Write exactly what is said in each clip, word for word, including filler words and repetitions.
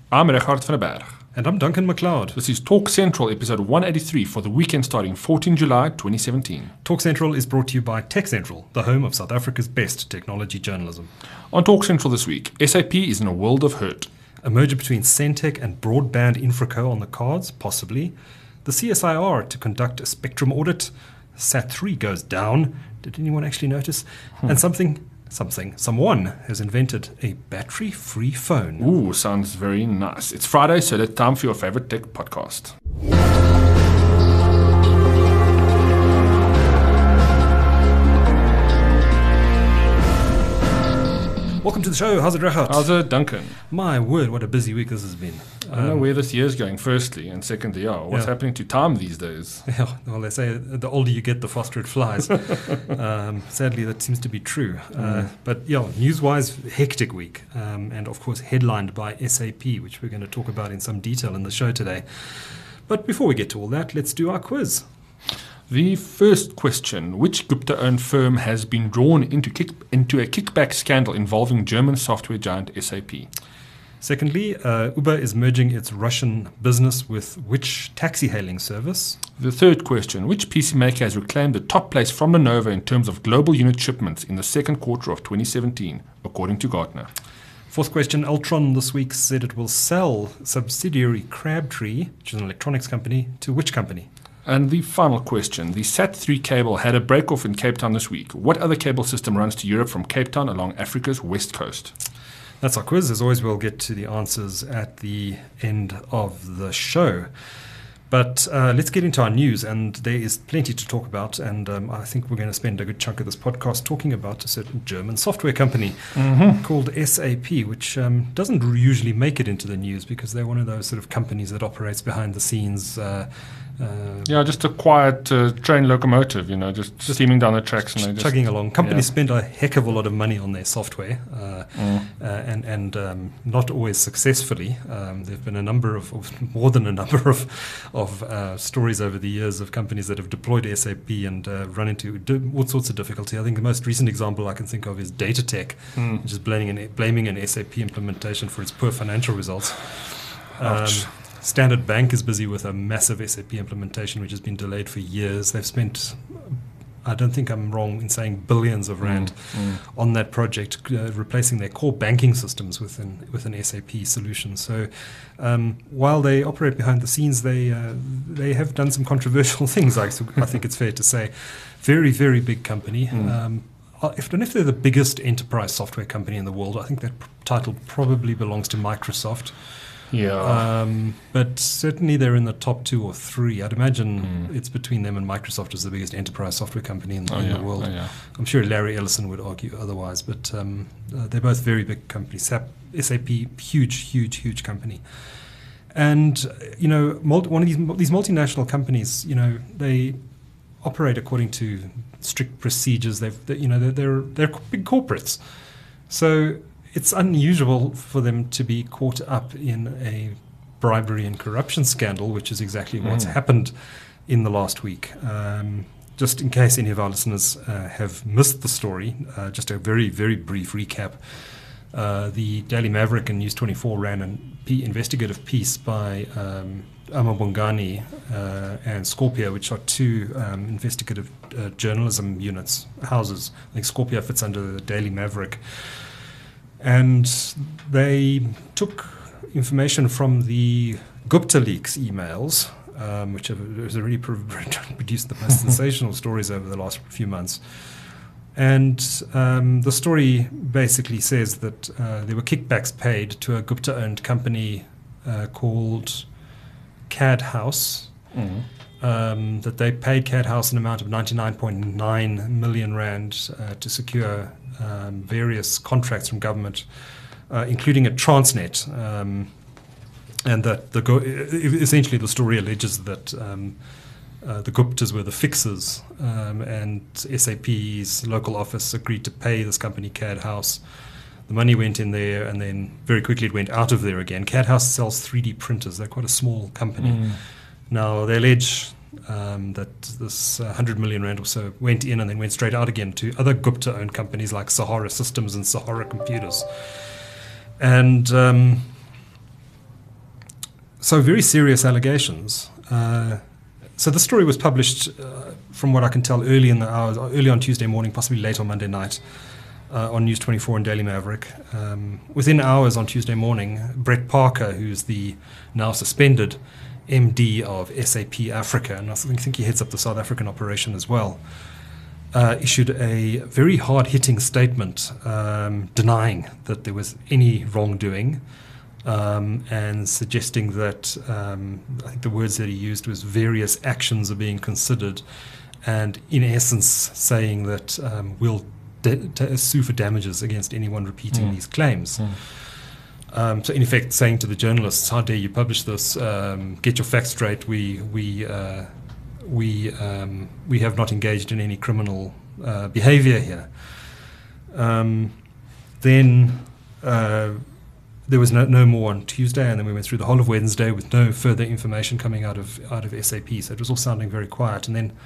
I'm Richard van der Berg. And I'm Duncan McLeod. This is Talk Central, episode one eighty-three for the weekend starting fourteenth of July twenty seventeen. Talk Central is brought to you by Tech Central, the home of South Africa's best technology journalism. On Talk Central this week, S A P is in a world of hurt. A merger between Centec and Broadband Infraco on the cards, possibly. The C S I R to conduct a spectrum audit. S A T three goes down. Did anyone actually notice? Hmm. And something... Something, someone has invented a battery-free phone. Ooh, sounds very nice. It's Friday, so it's time for your favorite tech podcast. Welcome to the show. How's it, Rehat? How's it, Duncan? My word, what a busy week this has been. I don't um, know where this year's going, firstly, and secondly, oh, what's yeah. happening to time these days? Yeah, well, they say the older you get, the faster it flies. um, sadly, that seems to be true. Uh, mm. But, yeah, news-wise, hectic week. Um, and, of course, headlined by S A P, which we're going to talk about in some detail in the show today. But before we get to all that, let's do our quiz. The first question, which Gupta-owned firm has been drawn into, kick, into a kickback scandal involving German software giant S A P? Secondly, uh, Uber is merging its Russian business with which taxi-hailing service? The third question, which P C maker has reclaimed the top place from Lenovo in terms of global unit shipments in the second quarter of twenty seventeen, according to Gartner? Fourth question, Altron this week said it will sell subsidiary Crabtree, which is an electronics company, to which company? And the final question, the S A T three cable had a break-off in Cape Town this week. What other cable system runs to Europe from Cape Town along Africa's west coast? That's our quiz. As always, we'll get to the answers at the end of the show. But uh, let's get into our news, and there is plenty to talk about, and um, I think we're going to spend a good chunk of this podcast talking about a certain German software company mm-hmm. called S A P, which um, doesn't usually make it into the news because they're one of those sort of companies that operates behind the scenes. Uh, Uh, yeah, just a quiet uh, train locomotive, you know, just, just steaming down the tracks and they just chugging along. Companies yeah. spend a heck of a lot of money on their software, uh, mm. uh, and and um, not always successfully. Um, there've been a number of, of more than a number of of uh, stories over the years of companies that have deployed S A P and uh, run into di- all sorts of difficulty. I think the most recent example I can think of is Datatec, mm. which is blaming an blaming an S A P implementation for its poor financial results. Ouch. Um, Standard Bank is busy with a massive S A P implementation which has been delayed for years. They've spent, I don't think I'm wrong in saying, billions of rand mm, mm. on that project, uh, replacing their core banking systems with an, with an S A P solution. So um, while they operate behind the scenes, they uh, they have done some controversial things, I, I think it's fair to say. Very, very big company. Mm. Um, If, and if they're the biggest enterprise software company in the world, I think that p- title probably belongs to Microsoft. Yeah. Um, but certainly they're in the top two or three. I'd imagine mm. it's between them and Microsoft as the biggest enterprise software company in, oh, in yeah. the world. Oh, yeah. I'm sure Larry Ellison would argue otherwise, but um, uh, they're both very big companies. S A P, huge, huge, huge company. And, you know, multi- one of these, these multinational companies, you know, they operate according to strict procedures. They've, they, you know, they're, they're, they're big corporates. So it's unusual for them to be caught up in a bribery and corruption scandal, which is exactly what's mm. happened in the last week. Um, just in case any of our listeners uh, have missed the story, uh, just a very, very brief recap. Uh, the Daily Maverick and News twenty-four ran an P- investigative piece by um, Amabongani uh, and Scorpio, which are two um, investigative uh, journalism units, houses. I think Scorpio fits under the Daily Maverick. And they took information from the Gupta Leaks emails, um, which have has already pro- produced the most sensational stories over the last few months. And um, the story basically says that uh, there were kickbacks paid to a Gupta-owned company uh, called CAD House, mm-hmm. um, that they paid CAD House an amount of ninety-nine point nine million rand uh, to secure Um, various contracts from government, uh, including a Transnet, um, and that the go- essentially the story alleges that um, uh, the Guptas were the fixers, um, and S A P's local office agreed to pay this company CAD House. The money went in there, and then very quickly it went out of there again. CAD House sells three D printers. They're quite a small company. Mm. Now they allege Um, that this uh, one hundred million rand or so went in and then went straight out again to other Gupta-owned companies like Sahara Systems and Sahara Computers. And um, so very serious allegations. Uh, so the story was published, uh, from what I can tell, early in the hours, early on Tuesday morning, possibly late on Monday night, uh, on News twenty-four and Daily Maverick. Um, within hours on Tuesday morning, Brett Parker, who's the now suspended M D of S A P Africa, and I think, think he heads up the South African operation as well, uh, issued a very hard-hitting statement um, denying that there was any wrongdoing. Um, and suggesting that, um, I think the words that he used was various actions are being considered, and in essence saying that um, we'll de- t- sue for damages against anyone repeating mm. these claims. Mm. Um, so in effect saying to the journalists, how dare you publish this, um, get your facts straight, we, we, uh, we, um, we have not engaged in any criminal uh, behavior here. Um, then... Uh, There was no, no more on Tuesday, and then we went through the whole of Wednesday with no further information coming out of out of S A P. So it was all sounding very quiet. And then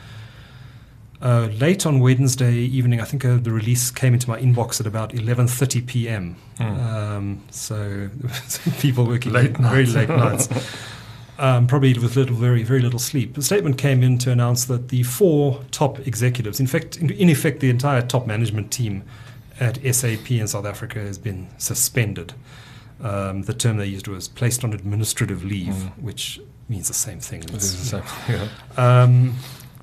uh, late on Wednesday evening, I think uh, the release came into my inbox at about eleven thirty p.m. Mm. Um, so people working late very nights. late nights, um, probably with little, very, very little sleep. The statement came in to announce that the four top executives, in fact, in, in effect, the entire top management team at S A P in South Africa has been suspended. Um, the term they used was placed on administrative leave, mm. which means the same thing. It is the same. Yeah. Um,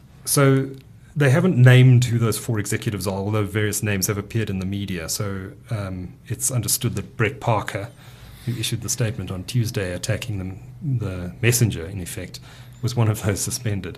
so they haven't named who those four executives are, although various names have appeared in the media. So um, it's understood that Brett Parker, who issued the statement on Tuesday attacking them, the messenger, in effect, was one of those suspended.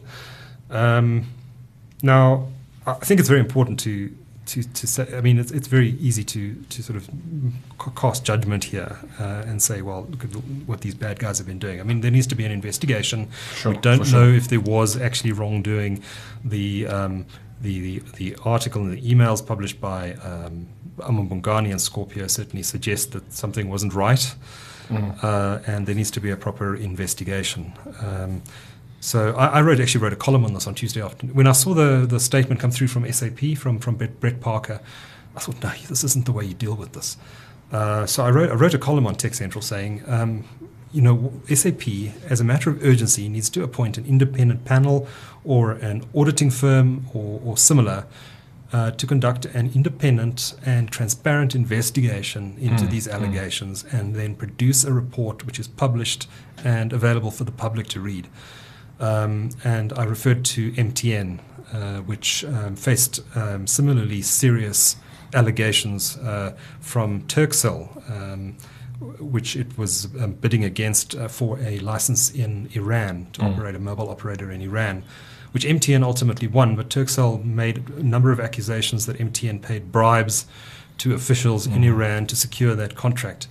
Um, now, I think it's very important to To, to say, I mean, it's it's very easy to, to sort of cast judgment here uh, and say, well, look at what these bad guys have been doing. I mean, there needs to be an investigation. Sure, we don't sure. know if there was actually wrongdoing. The um, the, the the article and the emails published by um, Amabungani and Scorpio certainly suggest that something wasn't right, mm. uh, and there needs to be a proper investigation. Um, So I, I wrote actually wrote a column on this on Tuesday afternoon. When I saw the, the statement come through from S A P, from, from Brett, Brett Parker, I thought, no, this isn't the way you deal with this. Uh, so I wrote, I wrote a column on Tech Central saying, um, you know, S A P, as a matter of urgency, needs to appoint an independent panel or an auditing firm or, or similar uh, to conduct an independent and transparent investigation into mm, these allegations mm. and then produce a report which is published and available for the public to read. Um, and I referred to M T N, uh, which um, faced um, similarly serious allegations uh, from Turkcell, um, which it was um, bidding against uh, for a license in Iran to mm. operate a mobile operator in Iran, which M T N ultimately won. But Turkcell made a number of accusations that M T N paid bribes to officials mm. in Iran to secure that contract.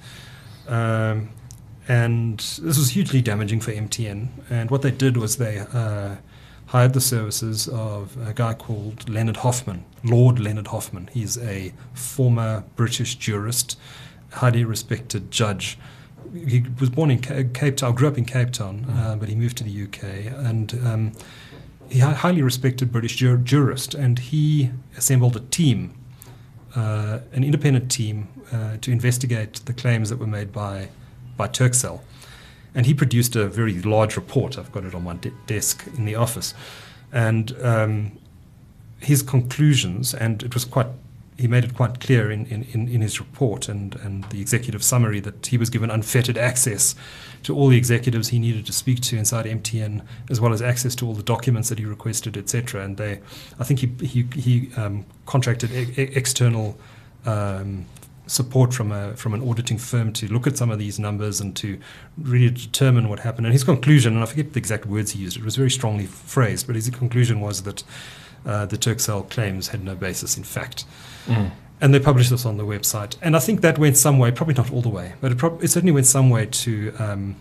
Um, And this was hugely damaging for M T N. And what they did was they uh, hired the services of a guy called Leonard Hoffman, Lord Leonard Hoffman. He's a former British jurist, highly respected judge. He was born in Cape Town, grew up in Cape Town, mm. uh, but he moved to the U K. And um, he a highly respected British jur- jurist. And he assembled a team, uh, an independent team, uh, to investigate the claims that were made by by Turkcell. And he produced a very large report. I've got it on my de- desk in the office. And um, his conclusions, and it was quite, he made it quite clear in, in, in his report and, and the executive summary that he was given unfettered access to all the executives he needed to speak to inside M T N, as well as access to all the documents that he requested, et cetera. And they, I think he, he, he um, contracted e- external um support from a from an auditing firm to look at some of these numbers and to really determine what happened. And his conclusion, and I forget the exact words he used, it was very strongly phrased, but his conclusion was that uh, the Turkcell claims had no basis in fact. Mm. And they published this on the website. And I think that went some way, probably not all the way, but it, prob- it certainly went some way to um,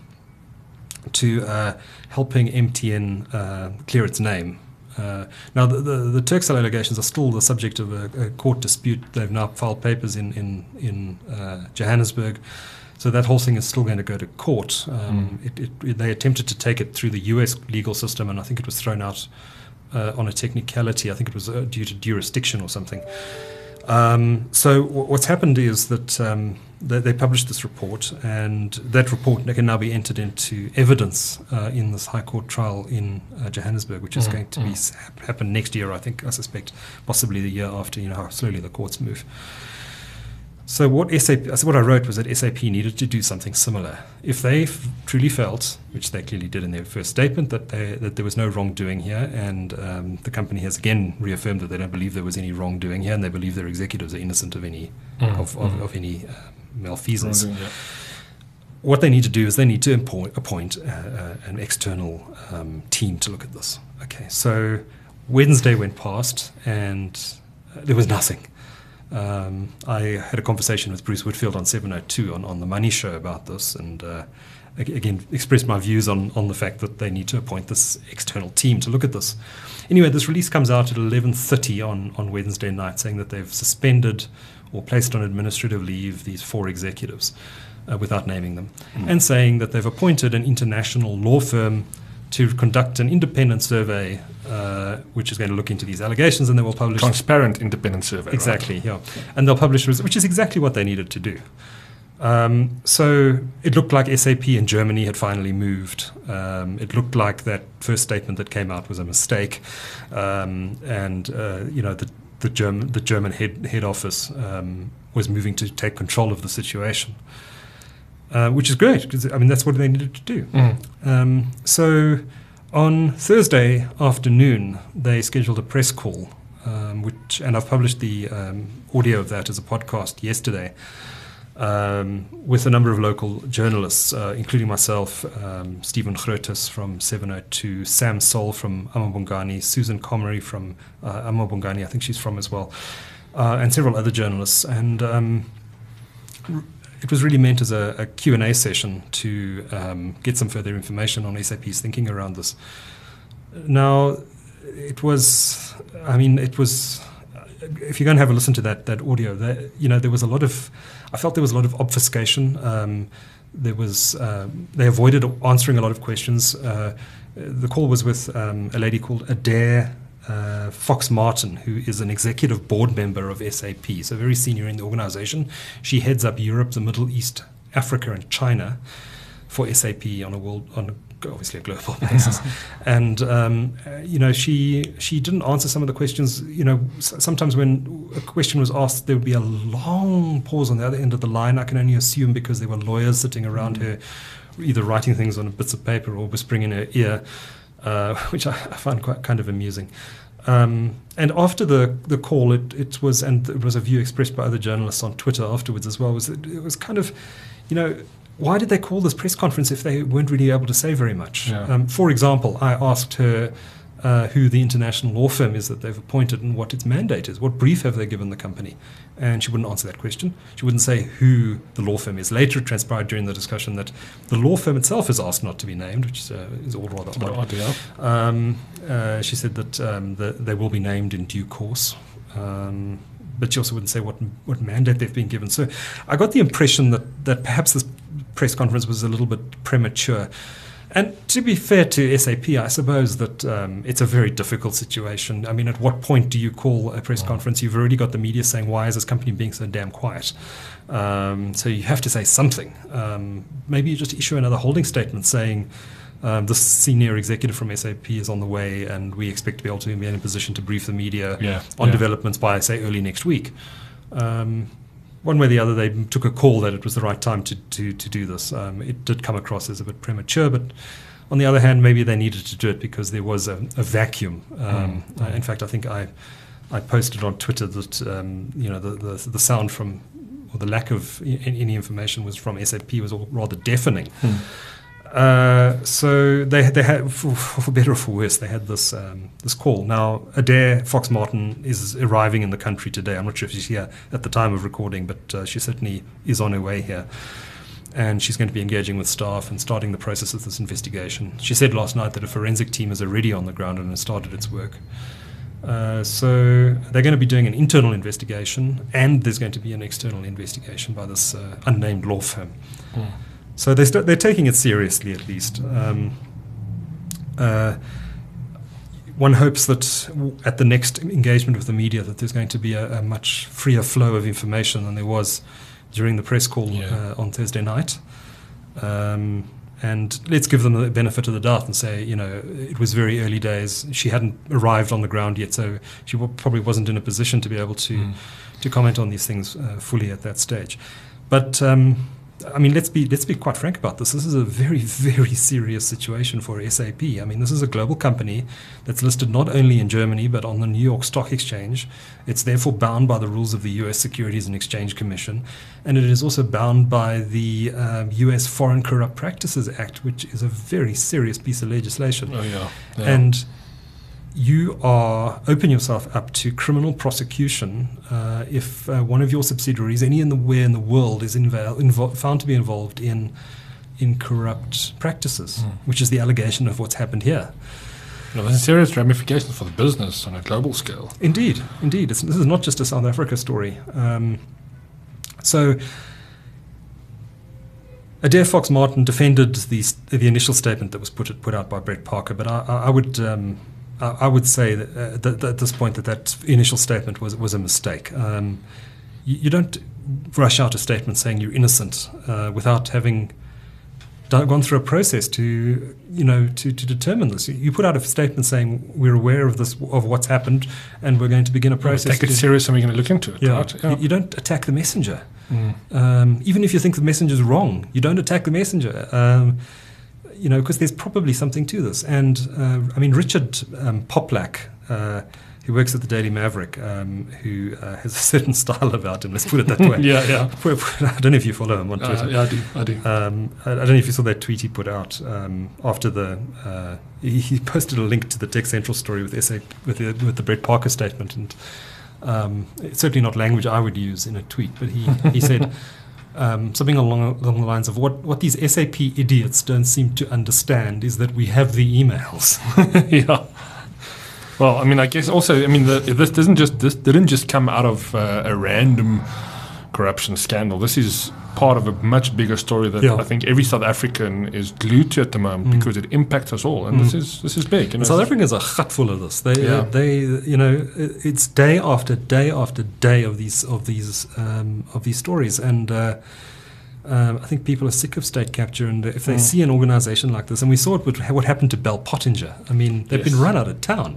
to uh, helping M T N uh, clear its name. Uh, now, the, the, the Turkcell allegations are still the subject of a, a court dispute. They've now filed papers in in, in uh, Johannesburg, so that whole thing is still going to go to court. Um, mm. it, it, it, they attempted to take it through the U S legal system, and I think it was thrown out uh, on a technicality. I think it was uh, due to jurisdiction or something. Um, so w- what's happened is that um, they, they published this report, and that report can now be entered into evidence uh, in this High Court trial in uh, Johannesburg, which is Mm, going to mm. be s- happen next year, I think, I suspect, possibly the year after, you know, how slowly the courts move. So what S A P, so what I wrote was that S A P needed to do something similar. If they f- truly felt, which they clearly did in their first statement, that they, that there was no wrongdoing here, and um, the company has again reaffirmed that they don't believe there was any wrongdoing here, and they believe their executives are innocent of any Mm, of, of, mm. of any uh, malfeasance. Wrongdoing, yeah. What they need to do is they need to appoint, appoint uh, uh, an external um, team to look at this. Okay, so Wednesday went past, and uh, there was nothing. Um, I had a conversation with Bruce Whitfield on seven oh two on, on the Money Show about this, and uh, ag- again expressed my views on, on the fact that they need to appoint this external team to look at this. Anyway, this release comes out at eleven thirty on, on Wednesday night, saying that they've suspended or placed on administrative leave these four executives uh, without naming them, Mm. and saying that they've appointed an international law firm to conduct an independent survey, uh, which is going to look into these allegations, and they will publish. Transparent independent survey. Exactly, yeah. And they'll publish, res- which is exactly what they needed to do. Um, so it looked like S A P in Germany had finally moved. Um, it looked like that first statement that came out was a mistake, um, and uh, you know the the German the German head head office um, was moving to take control of the situation, uh, which is great because I mean that's what they needed to do. Right? Mm. Um, so on Thursday afternoon, they scheduled a press call, um, which, and I've published the um, audio of that as a podcast yesterday, um, with a number of local journalists, uh, including myself, um, Stephen Grotes from seven oh two, Sam Sol from Amabongani, Susan Comery from uh, Amabongani, I think she's from as well, uh, and several other journalists. And um, it was really meant as a, a Q and A session to um, get some further information on S A P's thinking around this. Now, it was, I mean, it was, if you're going to have a listen to that that audio, that, you know, there was a lot of, I felt there was a lot of obfuscation. Um, there was, um, they avoided answering a lot of questions. Uh, the call was with um, a lady called Adair Uh, Fox Martin, who is an executive board member of S A P, so very senior in the organization. She heads up Europe, the Middle East, Africa, and China for S A P on a world, on a, obviously a global basis. And um, uh, you know, she she didn't answer some of the questions. You know, s- sometimes when a question was asked, there would be a long pause on the other end of the line. I can only assume because there were lawyers sitting around mm. her, either writing things on bits of paper or whispering in her ear. Uh, which I, I found quite kind of amusing. Um, and after the the call, it, it was, and it was a view expressed by other journalists on Twitter afterwards as well, was that it was kind of, you know, why did they call this press conference if they weren't really able to say very much? Yeah. Um, for example, I asked her uh, who the international law firm is that they've appointed and what its mandate is. What brief have they given the company? And she wouldn't answer that question. She wouldn't say who the law firm is. Later, it transpired during the discussion that the law firm itself is asked not to be named, which is, uh, is all rather odd. Odd, yeah. Um, uh, she said that um, the, they will be named in due course. Um, but she also wouldn't say what what mandate they've been given. So I got the impression that, that perhaps this press conference was a little bit premature. And to be fair to S A P, I suppose that um, it's a very difficult situation. I mean, at what point do you call a press Wow. conference? You've already got the media saying, why is this company being so damn quiet? Um, so you have to say something. Um, maybe you just issue another holding statement saying, um, the senior executive from S A P is on the way and we expect to be able to be in a position to brief the media Yeah, on yeah. developments by, say, early next week. Um, one way or the other, they took a call that it was the right time to, to, to do this. Um, it did come across as a bit premature, but on the other hand, maybe they needed to do it because there was a, a vacuum. Um, Mm. uh, in fact, I think I I posted on Twitter that um, you know the, the the sound from, or the lack of I- any information was from S A P was all rather deafening. Hmm. Uh, so they they had, for, for better or for worse, they had this um, this call. Now, Adair Fox Martin is arriving in the country today. I'm not sure if she's here at the time of recording, but uh, she certainly is on her way here. And she's going to be engaging with staff and starting the process of this investigation. She said last night that a forensic team is already on the ground and has started its work. Uh, so they're going to be doing an internal investigation, and there's going to be an external investigation by this uh, unnamed law firm. Hmm. So they st- they're taking it seriously, at least. Um, uh, one hopes that w- at the next engagement with the media that there's going to be a, a much freer flow of information than there was during the press call Yeah. uh, on Thursday night. Um, and let's give them the benefit of the doubt and say, you know, it was very early days. She hadn't arrived on the ground yet, so she w- probably wasn't in a position to be able to Mm. to comment on these things uh, fully at that stage. But um, I mean, let's be let's be quite frank about this. This is a very, very serious situation for S A P. I mean, this is a global company that's listed not only in Germany but on the New York Stock Exchange. It's therefore bound by the rules of the U S Securities and Exchange Commission, and it is also bound by the um, U S Foreign Corrupt Practices Act, which is a very serious piece of legislation. Oh yeah. yeah. And you are open yourself up to criminal prosecution uh, if uh, one of your subsidiaries, any in the where in the world, is inval- invo- found to be involved in in corrupt practices, Mm. which is the allegation of what's happened here. No, there's serious ramifications for the business on a global scale. Indeed, indeed, it's, this is not just a South Africa story. Um, so. Adair Fox Martin defended the the initial statement that was put put out by Brett Parker, but I, I would um, I would say that, uh, that, that at this point that that initial statement was was a mistake. Um, you, you don't rush out a statement saying you're innocent uh, without having done, gone through a process to you know to, to determine this. You put out a statement saying we're aware of this of what's happened and we're going to begin a process. We'll take it to, serious and we're going to look into it. yeah, Right? Yeah. You, you don't attack the messenger. Mm. Um, even if you think the messenger's wrong, you don't attack the messenger. Um, you know, because there's probably something to this. And uh, I mean, Richard um, Poplack, uh, who works at the Daily Maverick, um, who uh, has a certain style about him. Let's put it that way. Yeah, yeah. I don't know if you follow him on Twitter. Uh, yeah, I do. I do. Um, I, I don't know if you saw that tweet he put out um, after the. Uh, he, he posted a link to the Tech Central story with S A, with the with the Brett Parker statement, and um, it's certainly not language I would use in a tweet. But he he said um, something along along the lines of what what these S A P idiots don't seem to understand is that we have the emails. Yeah. Well, I mean, I guess also, I mean, the, this doesn't just this didn't just come out of uh, a random corruption scandal. This is part of a much bigger story that Yeah. I think every South African is glued to at the moment Mm. because it impacts us all, and Mm. this is this is big. You know, South Africans are gut full of this. They, Yeah. they, you know, it's day after day after day of these of these um, of these stories, and uh, um, I think people are sick of state capture. And if they Mm. see an organisation like this, and we saw it with what happened to Bell Pottinger. I mean, they've Yes. been run out of town.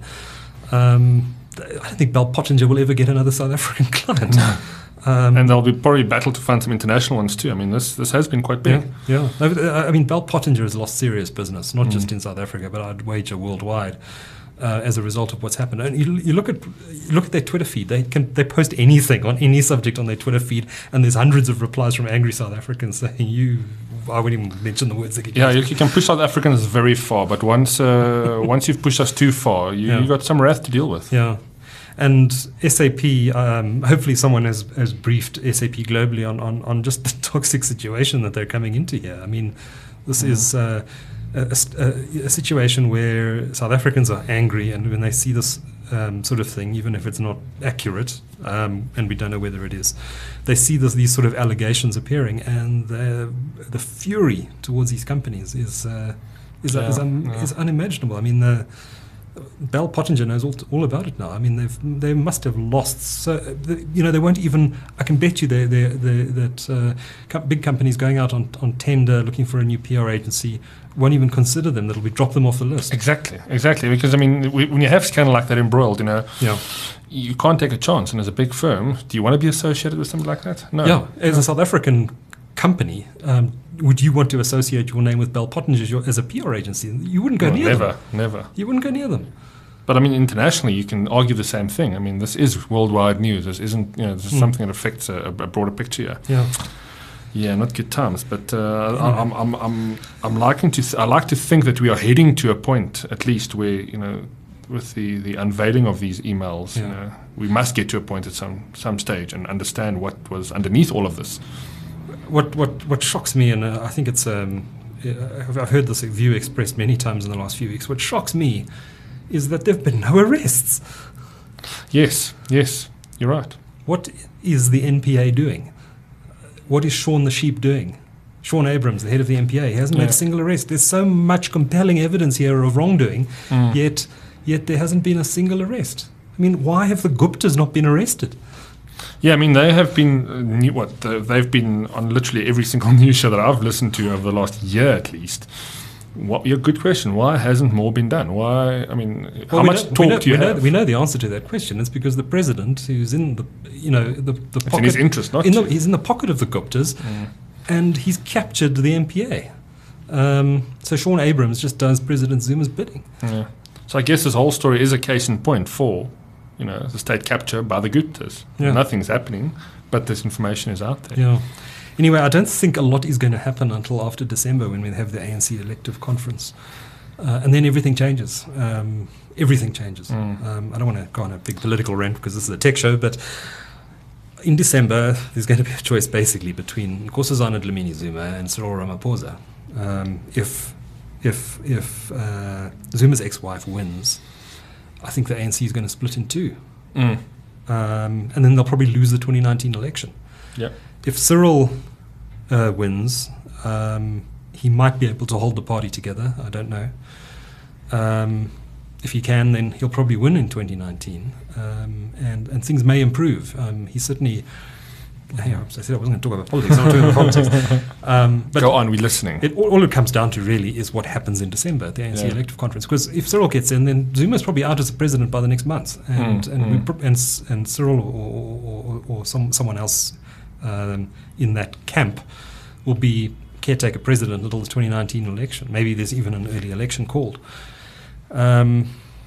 Um, I don't think Bell Pottinger will ever get another South African client. Um, and there'll be probably battle to find some international ones too. I mean, this this has been quite big. Yeah, yeah. I I mean, Bell Pottinger has lost serious business, not Mm. just in South Africa, but I'd wager worldwide, uh, as a result of what's happened. And you, you look at you look at their Twitter feed; they can they post anything on any subject on their Twitter feed, and there's hundreds of replies from angry South Africans saying, "You, I wouldn't even mention the words again." Yeah, you, you can push South Africans very far, but once uh, once you've pushed us too far, you Yeah. you got some wrath to deal with. Yeah. And S A P, um, hopefully someone has, has briefed S A P globally on, on, on just the toxic situation that they're coming into here. I mean, this Mm. is uh, a, a, a situation where South Africans are angry, and when they see this um, sort of thing, even if it's not accurate, um, and we don't know whether it is, they see this, these sort of allegations appearing, and the, the fury towards these companies is uh, is, Yeah, is, un, yeah. is unimaginable. I mean, the Bell Pottinger knows all, all about it now. I mean, they've they must have lost. So the, you know, they won't even. I can bet you they they that uh, co- big companies going out on, on tender looking for a new P R agency won't even consider them. That'll be drop them off the list. Exactly, exactly. Because I mean, we, when you have scandal like that embroiled, you know, Yeah, you can't take a chance. And as a big firm, do you want to be associated with something like that? No. yeah. As a South African company, um, would you want to associate your name with Bell Pottinger as, your, as a P R agency? You wouldn't go Well, near never, them. never. You wouldn't go near them. But I mean, internationally, you can argue the same thing. I mean, this is worldwide news. This isn't, you know, this is Mm. something that affects a, a broader picture. Here. Yeah. Yeah, not good times. But uh, I, I'm, I'm, I'm, I'm liking to. Th- I like to think that we are heading to a point, at least, where you know, with the, the unveiling of these emails, Yeah. you know, we must get to a point at some some stage and understand what was underneath all of this. What what what shocks me, and uh, I think it's um, I've I've heard this view expressed many times in the last few weeks. What shocks me is that there've been no arrests. Yes, yes, you're right. What is the N P A doing? What is Sean the Sheep doing? Sean Abrams, the head of the N P A, he hasn't made Yeah. a single arrest. There's so much compelling evidence here of wrongdoing, Mm. yet yet there hasn't been a single arrest. I mean, why have the Guptas not been arrested? Yeah, I mean, they have been, uh, new, what, the, they've been on literally every single news show that I've listened to over the last year at least. What, yeah, good question. Why hasn't more been done? Why, I mean, well, how much know, talk know, do you we have? Know, we know the answer to that question. It's because the president, who's in the, you know, the, the it's pocket. in his interest, not in to. the, He's in the pocket of the Guptas, Mm. and he's captured the M P A. Um, so Sean Abrams just does President Zuma's bidding. Yeah. So I guess this whole story is a case in point for, you know, the state capture by the Guptas. Yeah. Nothing's happening, but this information is out there. Yeah. Anyway, I don't think a lot is going to happen until after December when we have the A N C elective conference. Uh, and then everything changes. Um, everything changes. Mm. Um, I don't want to go on a big political rant because this is a tech show, but in December, there's going to be a choice basically between Nkosazana Dlamini Zuma and Cyril Ramaphosa. Um, if if if uh, Zuma's ex-wife wins, I think the A N C is going to split in two. Mm. Um, and then they'll probably lose the twenty nineteen election. Yep. If Cyril uh, wins, um, he might be able to hold the party together. I don't know. Um, if he can, then he'll probably win in twenty nineteen, um, and and things may improve. Um, he certainly. Hey, I said I wasn't going to talk about politics. I'm not talking about politics. Um, but Go on, we're listening. It, all, all it comes down to really is what happens in December at the A N C Yeah. elective conference. Because if Cyril gets in, then Zuma's probably out as a president by the next month, and Mm, and, mm. we pro- and S- and Cyril or or, or, or some someone else um, in that camp will be caretaker president until the twenty nineteen election. Maybe there's even an early election called. Um,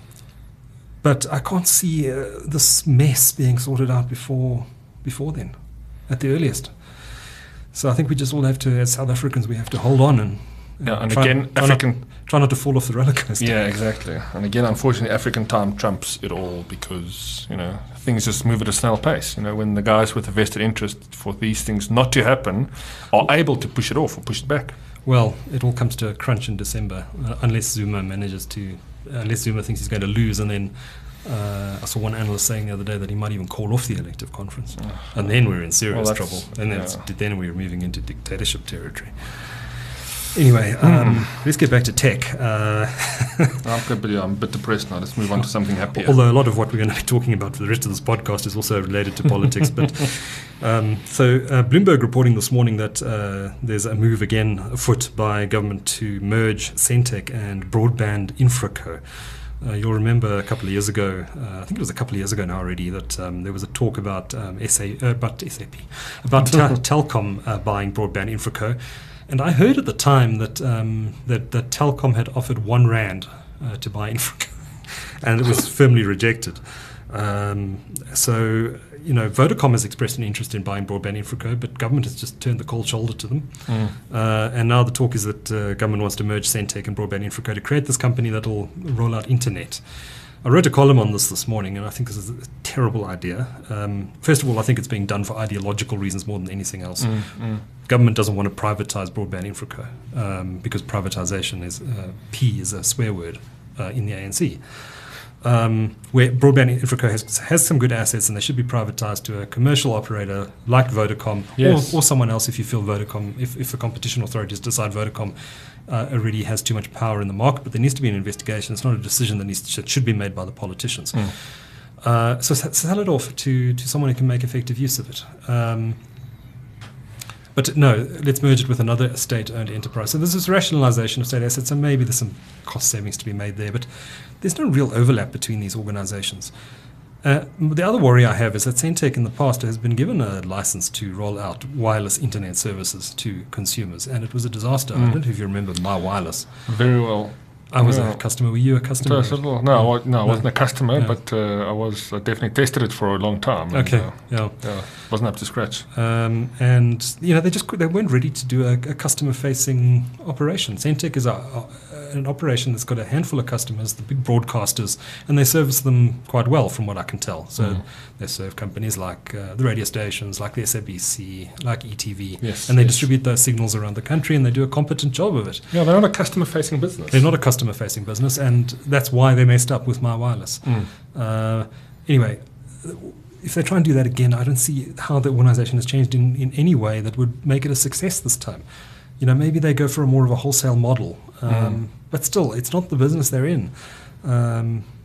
but I can't see uh, this mess being sorted out before before then, at the earliest. So I think we just all have to, as South Africans, we have to hold on and, and, Yeah, and try, again, try, African. not, try not to fall off the roller coaster. Yeah, exactly. And again, unfortunately, African time trumps it all because, you know, things just move at a snail pace. You know, when the guys with a vested interest for these things not to happen are able to push it off or push it back. Well, it all comes to a crunch in December, uh, unless Zuma manages to, unless Zuma thinks he's going to lose, and then uh, I saw one analyst saying the other day that he might even call off the elective conference, Oh. and then we're in serious Well, trouble, that's- and yeah. then, then we're moving into dictatorship territory. Anyway, um, Mm. let's get back to tech. Uh, I'm, a bit, yeah, I'm a bit depressed now. Let's move on to something happier. Although a lot of what we're going to be talking about for the rest of this podcast is also related to politics. But um, so uh, Bloomberg reporting this morning that uh, there's a move again afoot by government to merge Centec and Broadband Infraco. Uh, you'll remember a couple of years ago, uh, I think it was a couple of years ago now already, that um, there was a talk about um, S A, uh, about S A P, about tel- Telkom uh, buying Broadband Infraco. And I heard at the time that um, that, that Telkom had offered one rand uh, to buy Infraco, and it was firmly rejected. Um, so, you know, Vodacom has expressed an interest in buying Broadband Infraco, but government has just turned the cold shoulder to them. Mm. Uh, and now the talk is that uh, government wants to merge Centec and Broadband Infraco to create this company that will roll out internet. I wrote a column on this this morning, and I think this is a terrible idea. Um, first of all, I think it's being done for ideological reasons more than anything else. Mm, mm. Government doesn't want to privatize Broadband Infraco um, because privatization is uh, P is a swear word uh, in the A N C. Um, where Broadband Infraco has, has some good assets, and they should be privatized to a commercial operator like Vodacom, Yes. or, or someone else if you feel Vodacom, if, if the competition authorities decide Vodacom uh, already has too much power in the market. But there needs to be an investigation. It's not a decision that needs to, should, should be made by the politicians. Mm. Uh, so s- sell it off to, to someone who can make effective use of it. Um, But no, let's merge it with another state-owned enterprise. So there's this rationalization of state assets, and maybe there's some cost savings to be made there, but there's no real overlap between these organizations. Uh, the other worry I have is that Centec in the past has been given a license to roll out wireless internet services to consumers, and it was a disaster. I Mm. don't know if you remember My Wireless. Very well. I was Yeah. a customer. Were you a customer? So, so, no, I wa- no, I No. wasn't a customer, Yeah. but uh, I was I definitely tested it for a long time. and, Okay, uh, yeah. yeah, wasn't up to scratch. Um, and you know they just cou- they weren't ready to do a, a customer-facing operation. Centec is a, a, an operation that's got a handful of customers, the big broadcasters, and they service them quite well, from what I can tell. So Mm. they serve companies like uh, the radio stations, like the S A B C, like E T V, Yes, and they yes. distribute those signals around the country, and they do a competent job of it. Yeah, they're not a customer-facing business. They're not a customer-facing business, and that's why they messed up with My Wireless. Mm. Uh, anyway, if they try and do that again, I don't see how the organization has changed in, in any way that would make it a success this time. You know, maybe they go for a more of a wholesale model, um, Mm. but still, it's not the business they're in. Um,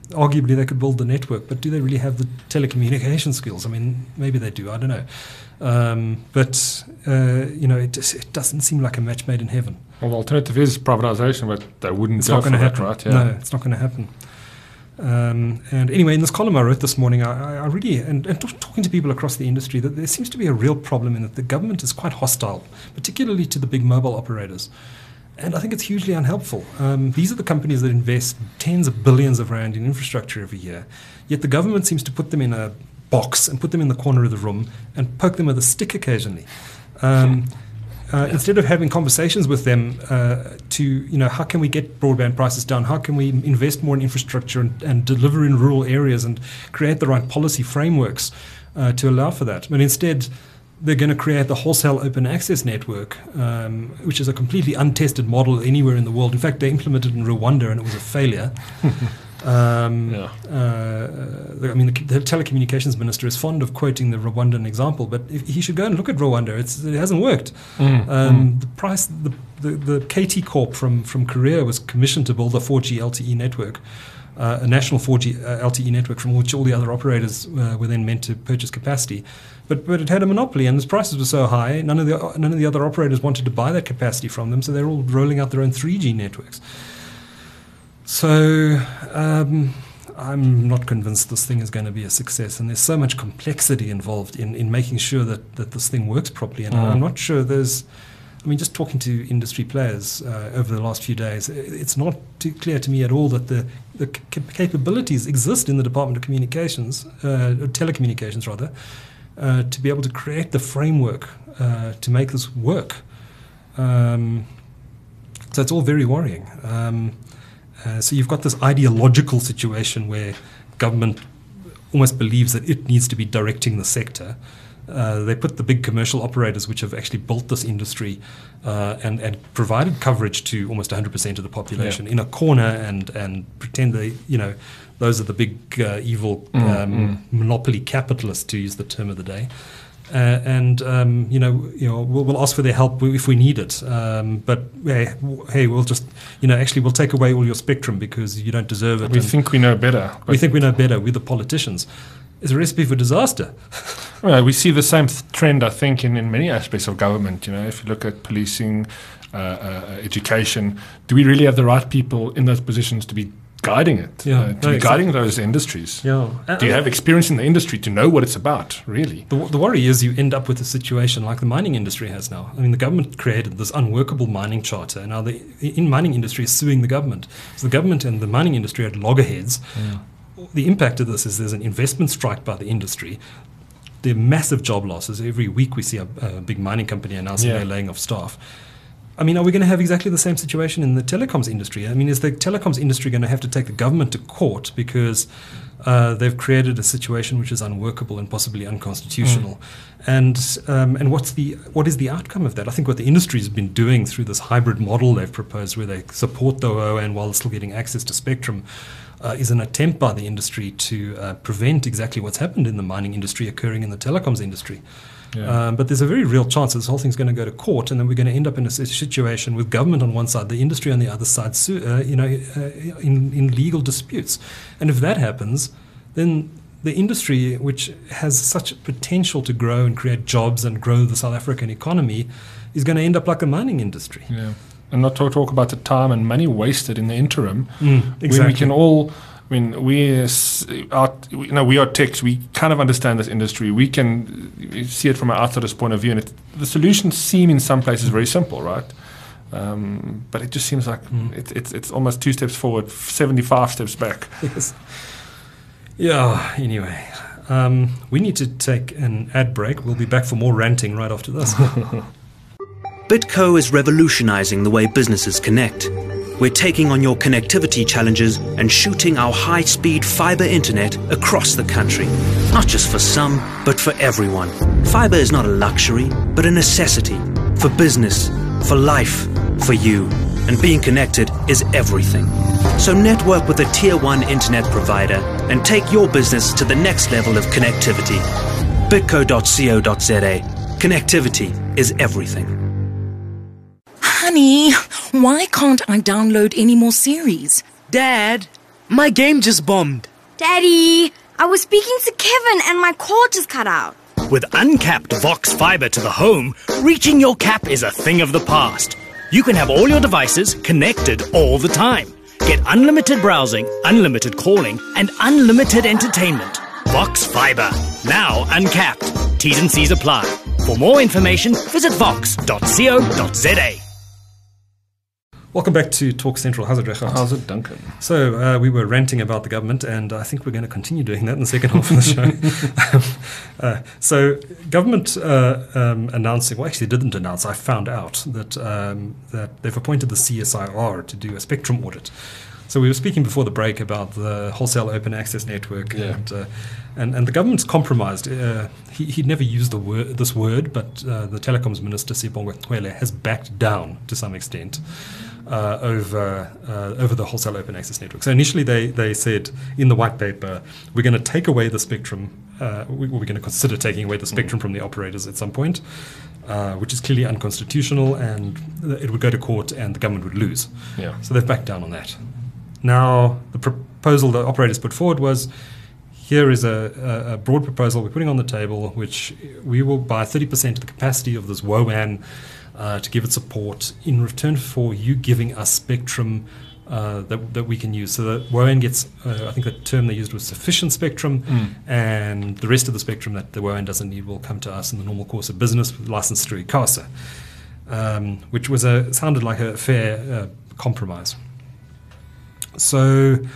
arguably they could build the network, but do they really have the telecommunication skills? I mean, maybe they do, I don't know. Um, but, uh, you know, it, just, it doesn't seem like a match made in heaven. Well, the alternative is privatization, but they wouldn't It's go not going for to that, happen. right? Yeah. No, it's not going to happen. Um, and anyway, in this column I wrote this morning, I, I really, and, and talking to people across the industry, that there seems to be a real problem in that the government is quite hostile, particularly to the big mobile operators. And I think it's hugely unhelpful. Um, these are the companies that invest tens of billions of rand in infrastructure every year. Yet the government seems to put them in a box and put them in the corner of the room and poke them with a stick occasionally. Um, uh, yeah. Instead of having conversations with them uh, to, you know, how can we get broadband prices down? How can we invest more in infrastructure and, and deliver in rural areas and create the right policy frameworks uh, to allow for that? But instead, they're going to create the wholesale open access network, um, which is a completely untested model anywhere in the world. In fact, they implemented it in Rwanda and it was a failure. um, yeah. uh, I mean, the, the telecommunications minister is fond of quoting the Rwandan example, but if, he should go and look at Rwanda. It's, it hasn't worked. Mm, um, mm. The price, the, the, the K T Corp from, from Korea was commissioned to build a four G L T E network. Uh, a national four G uh, L T E network from which all the other operators uh, were then meant to purchase capacity. But but it had a monopoly and its prices were so high, none of the none of the other operators wanted to buy that capacity from them, so they're all rolling out their own three G networks. So um, I'm not convinced this thing is going to be a success, and there's so much complexity involved in, in making sure that, that this thing works properly, and mm. I'm not sure there's I mean, just talking to industry players uh, over the last few days, it's not too clear to me at all that the, the c- capabilities exist in the Department of Communications, uh, or telecommunications rather, uh, to be able to create the framework uh, to make this work. Um, so it's all very worrying. Um, uh, so you've got this ideological situation where government almost believes that it needs to be directing the sector. Uh, they put the big commercial operators, which have actually built this industry uh, and, and provided coverage to almost one hundred percent of the population, yeah. in a corner and, and pretend they, you know, those are the big uh, evil um, mm, mm. monopoly capitalists, to use the term of the day. Uh, and um, you know, you know, we'll, we'll ask for their help if we need it. Um, but hey, hey, we'll just, you know, actually, we'll take away all your spectrum because you don't deserve it. We think we know better. We think we know better. We're the politicians. It's a recipe for disaster. Well, we see the same th- trend, I think, in, in many aspects of government. You know, if you look at policing, uh, uh, education, do we really have the right people in those positions to be guiding it? Yeah, uh, to no, be exactly. guiding those industries? Yeah. Uh, do you have experience in the industry to know what it's about, really? The, the worry is you end up with a situation like the mining industry has now. I mean, the government created this unworkable mining charter, and now the in mining industry is suing the government. So the government and the mining industry are at loggerheads. Yeah. The impact of this is there's an investment strike by the industry. There are massive job losses. Every week we see a, a big mining company announcing yeah. they're laying off staff. I mean, are we going to have exactly the same situation in the telecoms industry? I mean, is the telecoms industry going to have to take the government to court because uh, they've created a situation which is unworkable and possibly unconstitutional? Mm. And um, and what's the what is the outcome of that? I think what the industry has been doing through this hybrid model they've proposed, where they support the O O N while still getting access to spectrum, Uh, is an attempt by the industry to uh, prevent exactly what's happened in the mining industry occurring in the telecoms industry. Yeah. Um, but there's a very real chance that this whole thing's going to go to court, and then we're going to end up in a situation with government on one side, the industry on the other side, su- uh, you know, uh, in, in legal disputes. And if that happens, then the industry, which has such potential to grow and create jobs and grow the South African economy, is going to end up like the mining industry. Yeah. And not to talk about the time and money wasted in the interim. Mm, exactly. When we can all, I mean, we are, you know, we are techs. We kind of understand this industry. We can see it from an outsider's point of view, and it, the solutions seem in some places very simple, right? Um, but it just seems like mm. it, it's it's almost two steps forward, seventy-five steps back. Yes. Yeah. Anyway, um, we need to take an ad break. We'll be back for more ranting right after this. Bitco is revolutionizing the way businesses connect. We're taking on your connectivity challenges and shooting our high-speed fiber internet across the country. Not just for some, but for everyone. Fiber is not a luxury, but a necessity. For business, for life, for you. And being connected is everything. So network with a tier one internet provider and take your business to the next level of connectivity. bitco dot co dot za. Connectivity is everything. Honey, why can't I download any more series? Dad, My game just bombed. Daddy, I was speaking to Kevin and my call just cut out. With uncapped Vox Fiber to the home, reaching your cap is a thing of the past. You can have all your devices connected all the time. Get unlimited browsing, unlimited calling, and unlimited entertainment. Vox Fiber. Now uncapped. T's and C's apply. For more information, visit vox dot co dot za. Welcome back to Talk Central. How's it, Regardt? How's it, Duncan? So uh, we were ranting about the government, and I think we're going to continue doing that in the second half of the show. uh, so government uh, um, announcing, well, actually didn't announce, I found out that um, that they've appointed the C S I R to do a spectrum audit. So we were speaking before the break about the wholesale open access network, yeah. and, uh, and and the government's compromised. Uh, he he'd never used the word this word, but uh, the telecoms minister Sibongo Cwele has backed down to some extent. Uh, over uh, over the wholesale open access network. So initially they, they said in the white paper, we're going to take away the spectrum, uh, we, we're going to consider taking away the spectrum mm. from the operators at some point, uh, which is clearly unconstitutional, and it would go to court and the government would lose. Yeah. So they've backed down on that. Now the proposal the operators put forward was, here is a, a, a broad proposal we're putting on the table, which we will buy thirty percent of the capacity of this W O A N Uh, to give it support in return for you giving us spectrum uh, that, that we can use. So that W O A N gets, uh, I think the term they used was sufficient spectrum, mm. and the rest of the spectrum that the W O A N doesn't need will come to us in the normal course of business, licensed through ICASA, um, which was a sounded like a fair uh, compromise. So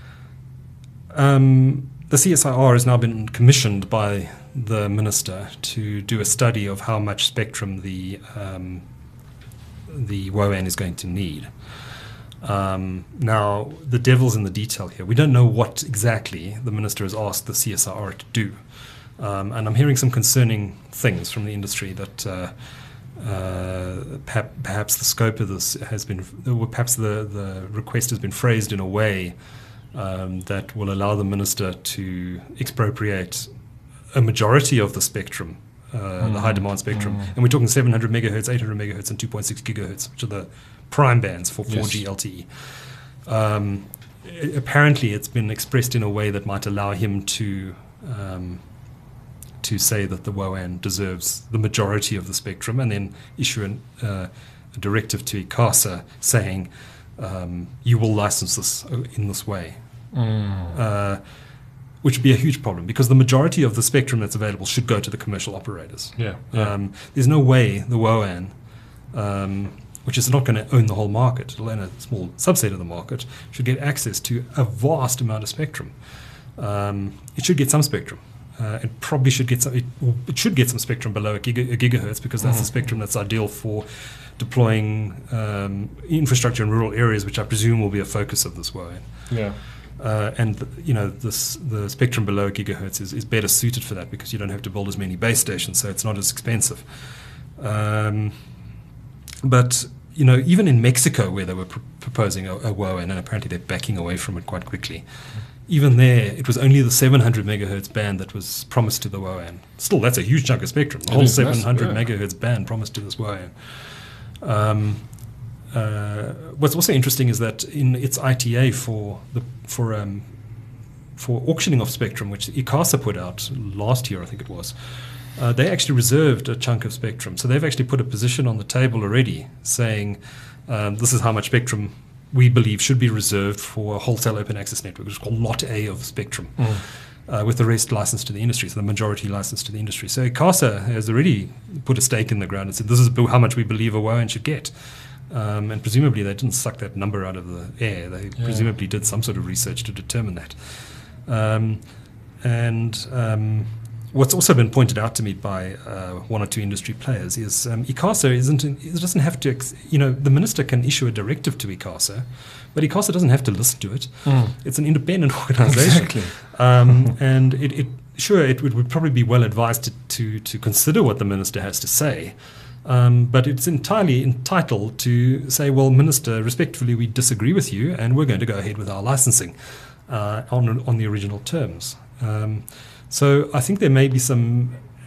um, the C S I R has now been commissioned by the minister to do a study of how much spectrum the um, the W O A N is going to need. Um, now, the devil's in the detail here. We don't know what exactly the minister has asked the C S I R to do. Um, and I'm hearing some concerning things from the industry that uh, uh, perhaps, perhaps the scope of this has been, or perhaps the, the request has been phrased in a way um, that will allow the minister to expropriate a majority of the spectrum, uh, mm. the high demand spectrum. Mm. And we're talking seven hundred megahertz, eight hundred megahertz, and two point six gigahertz, which are the prime bands for four G yes. L T E. Um, it, apparently, it's been expressed in a way that might allow him to um, to say that the W O A N deserves the majority of the spectrum, and then issue an, uh, a directive to ICASA saying um, you will license this in this way. Mm. Uh, which would be a huge problem, because the majority of the spectrum that's available should go to the commercial operators. Yeah, yeah. Um, there's no way the W O A N, um, which is not going to own the whole market, it'll own a small subset of the market, should get access to a vast amount of spectrum. Um, it should get some spectrum. Uh, it probably should get some. It, it should get some spectrum below a, giga, a gigahertz, because that's mm-hmm. the spectrum that's ideal for deploying um, infrastructure in rural areas, which I presume will be a focus of this W O A N. Yeah. Uh, and you know this, the spectrum below gigahertz is, is better suited for that, because you don't have to build as many base stations, so it's not as expensive. Um, but you know, even in Mexico, where they were pr- proposing a, a W O A N, and apparently they're backing away from it quite quickly, mm. even there it was only the seven hundred megahertz band that was promised to the W O A N. Still, that's a huge chunk of spectrum. The it whole seven hundred massive, yeah. megahertz band promised to this W O A N. Um, Uh, what's also interesting is that in its I T A for the for um, for auctioning of spectrum, which ICASA put out last year, I think it was, uh, they actually reserved a chunk of spectrum. So they've actually put a position on the table already, saying um, this is how much spectrum we believe should be reserved for a wholesale open access network, which is called Lot A of spectrum, mm. uh, with the rest licensed to the industry, so the majority licensed to the industry. So ICASA has already put a stake in the ground and said this is how much we believe a W O A N should get. Um, and presumably they didn't suck that number out of the air. They yeah. presumably did some sort of research to determine that. Um, and um, what's also been pointed out to me by uh, one or two industry players is um, ICASA isn't. It doesn't have to. Ex- you know, the minister can issue a directive to ICASA, but ICASA doesn't have to listen to it. Mm. It's an independent organisation. Exactly. Um, and it, it sure it would, would probably be well advised to, to to consider what the minister has to say. Um, but it's entirely entitled to say, well, Minister, respectfully, we disagree with you, and we're going to go ahead with our licensing uh, on on the original terms. Um, so I think there may be some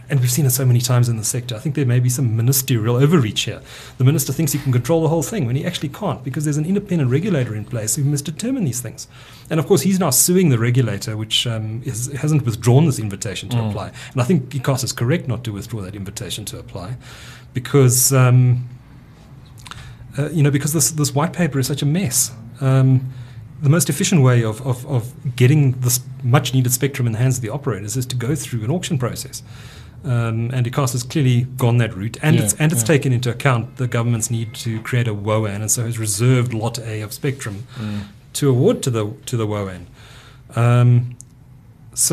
and we've seen it so many times in the sector. I think there may be some ministerial overreach here. The minister thinks he can control the whole thing when he actually can't, because there's an independent regulator in place who must determine these things. And of course, he's now suing the regulator, which um, is, hasn't withdrawn this invitation to mm. apply. And I think ICASA is correct not to withdraw that invitation to apply, because um, uh, you know because this this white paper is such a mess. Um, The most efficient way of, of, of getting this much needed spectrum in the hands of the operators is to go through an auction process. Um, and ICASA has clearly gone that route, and yeah, it's and it's yeah. taken into account the government's need to create a W O A N, and so has reserved Lot A of spectrum Mm. to award to the to the W O A N. Um, so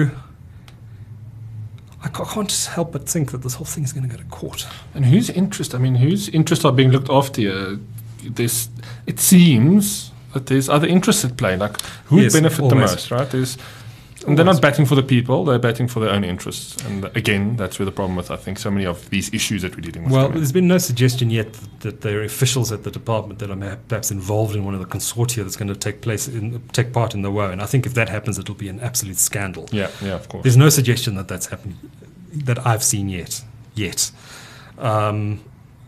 I ca- can't help but think that this whole thing is going to go to court. And whose interest? I mean, whose interests are being looked after here? This, it seems that there's other interests at play. Like, who would Yes, benefit always. the most, right? There's, and they're Always. not batting for the people; they're batting for their own interests. And again, that's where the problem with I think so many of these issues that we're dealing with. Well, come in. there's been no suggestion yet that, that there are officials at the department that are ma- perhaps involved in one of the consortia that's going to take place in, take part in the W O A. And I think if that happens, it'll be an absolute scandal. yeah, yeah, of course. There's no suggestion that that's happened that I've seen yet. Yet, um,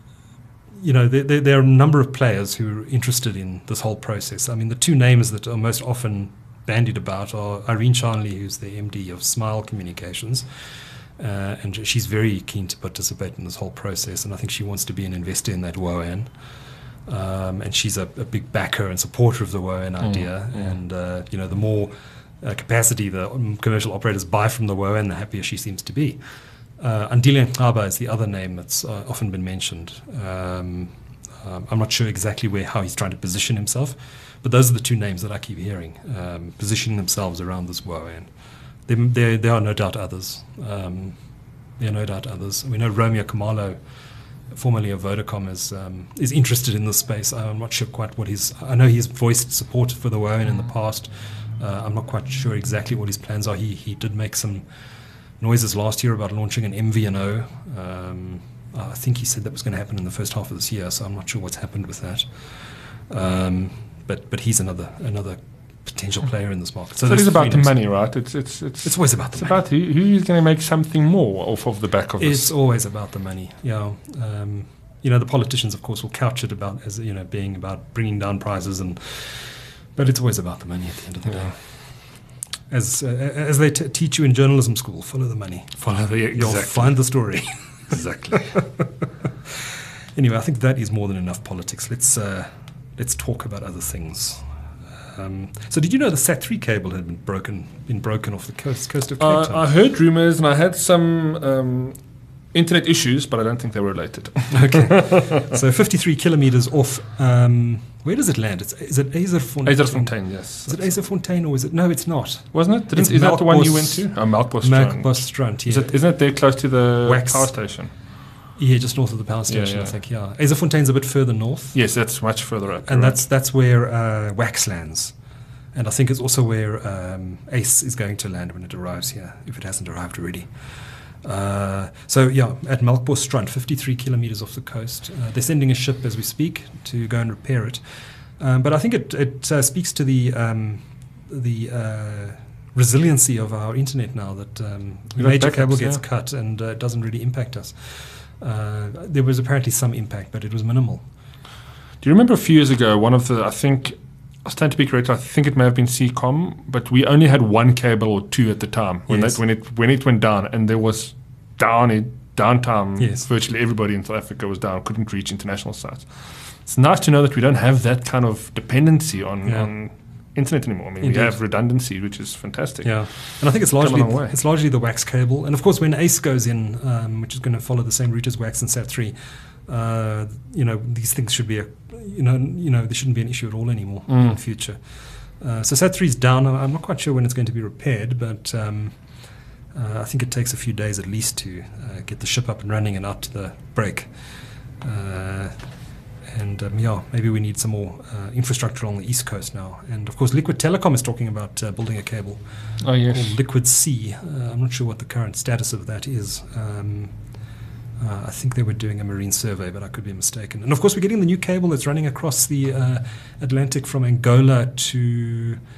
you know, there, there, there are a number of players who are interested in this whole process. I mean, the two names that are most often bandied about are Irene Shanley, who's the M D of Smile Communications, uh, and she's very keen to participate in this whole process, and I think she wants to be an investor in that W O A N. Um, and she's a, a big backer and supporter of the W O A N idea, Mm, mm. and uh, you know, the more uh, capacity the um, commercial operators buy from the W O A N, the happier she seems to be. Uh, Andile Nkaba is the other name that's uh, often been mentioned. Um, um, I'm not sure exactly where how he's trying to position himself, but those are the two names that I keep hearing, um, positioning themselves around this W O A N. There, there, there are no doubt others. Um, there are no doubt others. We know Romeo Khumalo, formerly of Vodacom, is um, is interested in this space. I'm not sure quite what his. I know he's voiced support for the W O A N in the past. Uh, I'm not quite sure exactly what his plans are. He he did make some noises last year about launching an M V N O. Um, I think he said that was going to happen in the first half of this year, so I'm not sure what's happened with that. Um, but but he's another another potential player in this market. So, there's it's about three the names. money, right? It's it's it's It's always about the it's money. about who who's going to make something more off of the back of It's this. always about the money. Yeah. Um, you know, the politicians, of course, will couch it about as you know being about bringing down prices, and but it's always about the money at the end of the Yeah. day. As uh, as they t- teach you in journalism school, follow the money. Follow the You'll exactly. find the story. exactly. Anyway, I think that is more than enough politics. Let's uh, let's talk about other things. Um, so, did you know the Sat three cable had been broken been broken off the coast coast of Cape Uh, Town? I heard rumors, and I had some um, internet issues, but I don't think they were related. Okay, so fifty-three kilometers off. Um, where does it land? It's, is it Azerfontein? Azerfontein, yes. Is it Azerfontein or is it? No, it's not. Wasn't it? Didn't, It's is that the one you went Melkbos- to? Oh, Melkbos. Melkbosstrand, yeah. Is it, isn't it there close to the Wax. power station? Yeah, just north of the power station, yeah. I think, yeah. Azerfontein's a bit further north. Yes, that's much further up. And right. that's that's where uh, Wax lands. And I think it's also where um, Ace is going to land when it arrives here, if it hasn't arrived already. Uh, so, yeah, at Melkbosstrand, fifty-three kilometers off the coast. Uh, they're sending a ship as we speak to go and repair it. Um, but I think it, it uh, speaks to the um, the uh, resiliency of our internet now, that um, We a got major backups, cable gets yeah. cut and uh, it doesn't really impact us. Uh, there was apparently some impact, but it was minimal. Do you remember a few years ago, one of the, I think, I stand to be correct, I think it may have been Seacom, but we only had one cable or two at the time when, Yes. that, when, it, when it went down, and there was down it, downtime. Yes. Virtually everybody in South Africa was down, couldn't reach international sites. It's nice to know that we don't have that kind of dependency on, Yeah. on internet anymore. I mean, Indeed. we have redundancy, which is fantastic. Yeah, and I think it's Come a largely long way. it's largely the Wax cable, and of course when Ace goes in, um, which is going to follow the same route as Wax and Sat three, uh, you know these things should be a you know you know there shouldn't be an issue at all anymore Mm. in the future. Uh, so Sat three is down. I'm I'm not quite sure when it's going to be repaired, but um, uh, I think it takes a few days at least to uh, get the ship up and running and out to the break. Uh, And um, yeah, maybe we need some more uh, infrastructure on the East Coast now. And of course, Liquid Telecom is talking about uh, building a cable Oh, yes. called Liquid Sea. Uh, I'm not sure what the current status of that is. Um, uh, I think they were doing a marine survey, but I could be mistaken. And of course, we're getting the new cable that's running across the uh, Atlantic from Angola to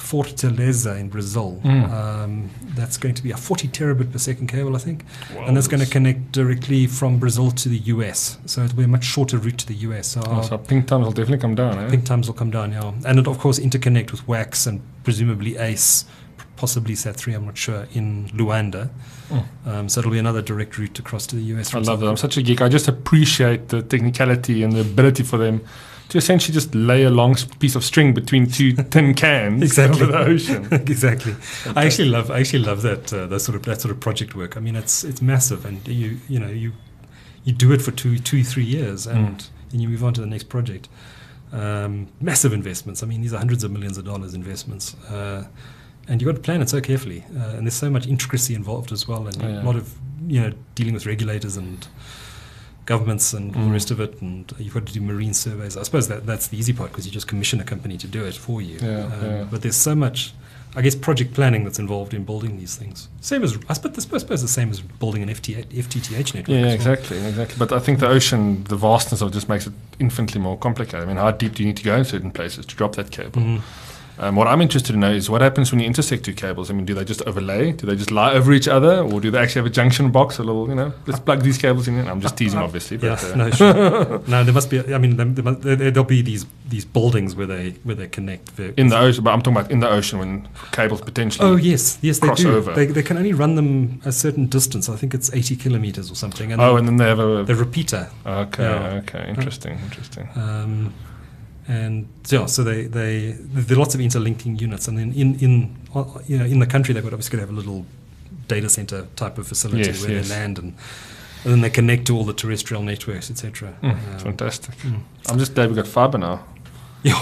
Fortaleza in Brazil. Mm. Um, that's going to be a forty terabit per second cable, I think. Wow. And that's going to connect directly from Brazil to the U S. So it'll be a much shorter route to the U S. So, Oh, so ping times will definitely come down, eh? ping times will come down, yeah. And it, of course, interconnect with WAX and presumably ACE, possibly SAT three, I'm not sure, in Luanda. Mm. Um, so it'll be another direct route across to the U S. I from love that. South I'm such a geek. I just appreciate the technicality and the ability for them to essentially just lay a long s- piece of string between two tin cans Exactly. over the ocean. exactly. I actually love. I actually love that. Uh, that sort of that sort of project work. I mean, it's it's massive, and you you know you you do it for two two three years, and Mm. then you move on to the next project. Um, massive investments. I mean, these are hundreds of millions of dollars investments, uh, and you've got to plan it so carefully. Uh, and there's so much intricacy involved as well, and Oh, yeah. a lot of you know dealing with regulators and governments and all Mm. the rest of it, and you've got to do marine surveys. I suppose that that's the easy part because you just commission a company to do it for you. Yeah, um, yeah. But there's so much, I guess, project planning that's involved in building these things. Same as I suppose, I suppose the same as building an F T F T T H network. Yeah, as well. exactly, exactly. But I think the ocean, the vastness of it just makes it infinitely more complicated. I mean, how deep do you need to go in certain places to drop that cable? Mhm. Um, what I'm interested to know is what happens when you intersect two cables. I mean, do they just overlay? Do they just lie over each other? Or do they actually have a junction box, a little, you know, let's plug these cables in? I'm just teasing, obviously. Yeah, But, uh, no, sure. no, there must be. I mean, there, there, must- there, there'll be these these buildings where they where they connect. Very, in the ocean, but I'm talking about in the ocean when cables potentially. Oh yes, yes they cross do. over. They, they can only run them a certain distance. I think it's eighty kilometers or something. And Oh, and then they have a. the repeater. Okay, Yeah. okay, interesting, interesting. Um, and yeah, so they, they there are lots of interlinking units, and then in in uh, you know in the country they've got obviously got to have a little data center type of facility Yes, where yes. they land, and, and then they connect to all the terrestrial networks, et cetera. Mm, Um, fantastic. mm. I'm just glad we got fiber now. Yeah.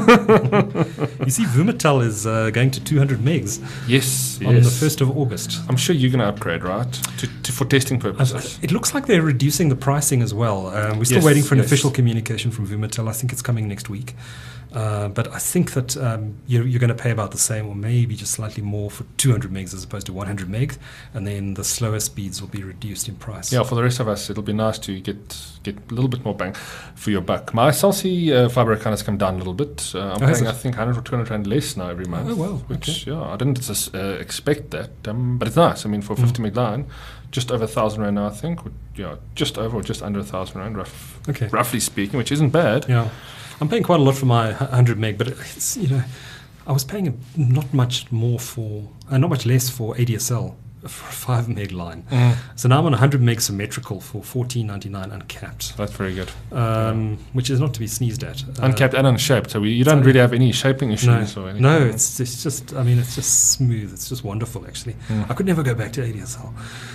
You see, Vumatel is uh, going to two hundred megs Yes, on yes. the first of August. I'm sure you're going to upgrade, right? To, to for testing purposes. It looks like they're reducing the pricing as well. Um, we're still Yes, waiting for an yes. official communication from Vumatel. I think it's coming next week. Uh, but I think that um, you're, you're going to pay about the same, or maybe just slightly more for two hundred megs as opposed to one hundred megs, and then the slower speeds will be reduced in price. Yeah, for the rest of us, it'll be nice to get get a little bit more bang for your buck. My Cell C uh, fiber account has come down a little bit. Uh, I'm Oh, has paying, I it? think, one hundred or two hundred rand less now every month. Oh, wow, Which, yeah, I didn't just, uh, expect that, um, but it's nice. I mean, for a fifty meg line, just over one thousand rand now, I think. With, yeah, just over or just under one thousand rand, rough, Okay. roughly speaking, which isn't bad. Yeah, I'm paying quite a lot for my one hundred meg, but it's, you know, I was paying a, not much more for, uh, not much less for A D S L for a five meg line. Mm. So now I'm on one hundred meg symmetrical for fourteen ninety-nine uncapped, That's very good. um, which is not to be sneezed at. Uh, Uncapped and unshaped, so we, you don't so- really have any shaping issues No, or anything. no, it's, it's just, I mean, it's just smooth. It's just wonderful, actually. Mm. I could never go back to A D S L.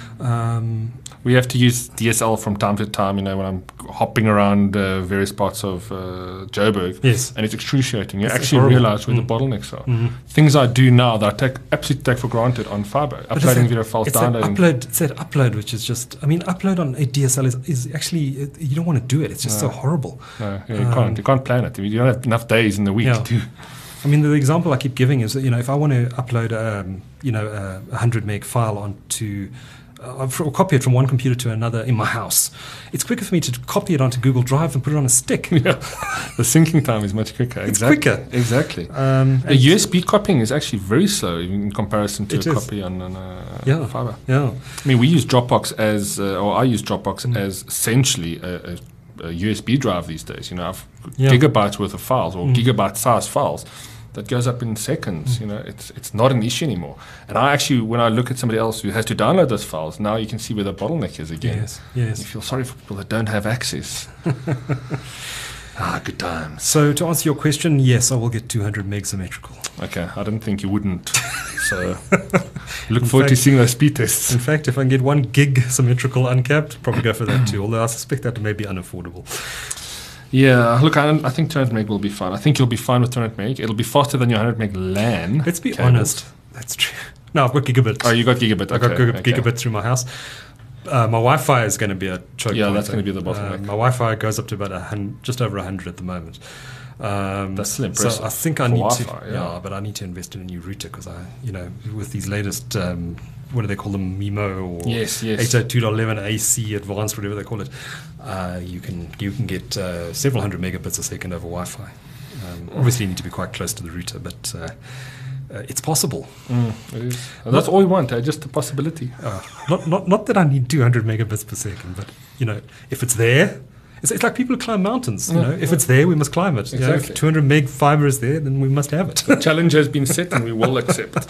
Um, We have to use D S L from time to time, you know, when I'm hopping around uh, various parts of uh, Joburg. yes. And it's excruciating. You It's actually horrible. realize where Mm. the bottlenecks are. Mhm. Things I do now that I take absolutely take for granted on fiber. But it's Uploading that- video files, it's that downloading. upload, it's that upload, which is just, I mean, upload on a D S L is, is actually, it, you don't want to do it. It's just No. so horrible. No, yeah, you Um, can't. You can't plan it. You don't have enough days in the week Yeah. to. I mean, the example I keep giving is that, you know, if I want to upload, um, you know, a one hundred meg file onto, uh, or copy it from one computer to another in my house, it's quicker for me to copy it onto Google Drive and put it on a stick. Yeah. The syncing time is much quicker. It's exactly. quicker. Exactly. Um, The and- U S B copying is actually very slow in comparison to It a is. copy on, on uh, Yeah. fiber. Yeah. I mean, we use Dropbox as, uh, or I use Dropbox Mm. as essentially a, a, a U S B drive these days. You know, I've Yeah. gigabytes worth of files or Mm. gigabyte size files that goes up in seconds. You know, it's it's not an issue anymore. And I actually, when I look at somebody else who has to download those files, now you can see where the bottleneck is again. Yes. Yes. You feel sorry for people that don't have access. Ah, good times. So to answer your question, yes, I will get two hundred meg symmetrical. Okay, I didn't think you wouldn't. So look In forward to fact- seeing those speed tests. In fact, if I can get one gig symmetrical uncapped, probably go for that too. Although I suspect that may be unaffordable. Yeah, look, I, I think two hundred meg will be fine. I think you'll be fine with two hundred meg. It'll be faster than your one hundred meg LAN. Let's be cables. honest. That's true. No, I've got gigabit. Oh, you got gigabit. I got okay, gig- okay. gigabit through my house. Uh, my Wi-Fi is going to be a choke Yeah, point, that's though. gonna be the bottleneck. Uh, my Wi-Fi goes up to about a hun- just over one hundred at the moment. Um, That's still impressive So I think I for need Wi-Fi, to, yeah. yeah. but I need to invest in a new router because I, you know, with these latest, um, what do they call them, MIMO or Yes, yes. eight oh two dot eleven A C advanced, whatever they call it, uh, you can you can get uh, several hundred megabits a second over Wi-Fi. Um, obviously, you need to be quite close to the router, but uh, uh, it's possible. Mm, it is. And that's all we want, eh? Just a possibility. Uh, not, not, not that I need two hundred megabits per second, but, you know, if it's there, it's, it's like people who climb mountains. You Yeah, know, if yeah. it's there, we must climb it. You know, Exactly. if two hundred meg fiber is there, then we must have it. The challenge has been set and we will accept.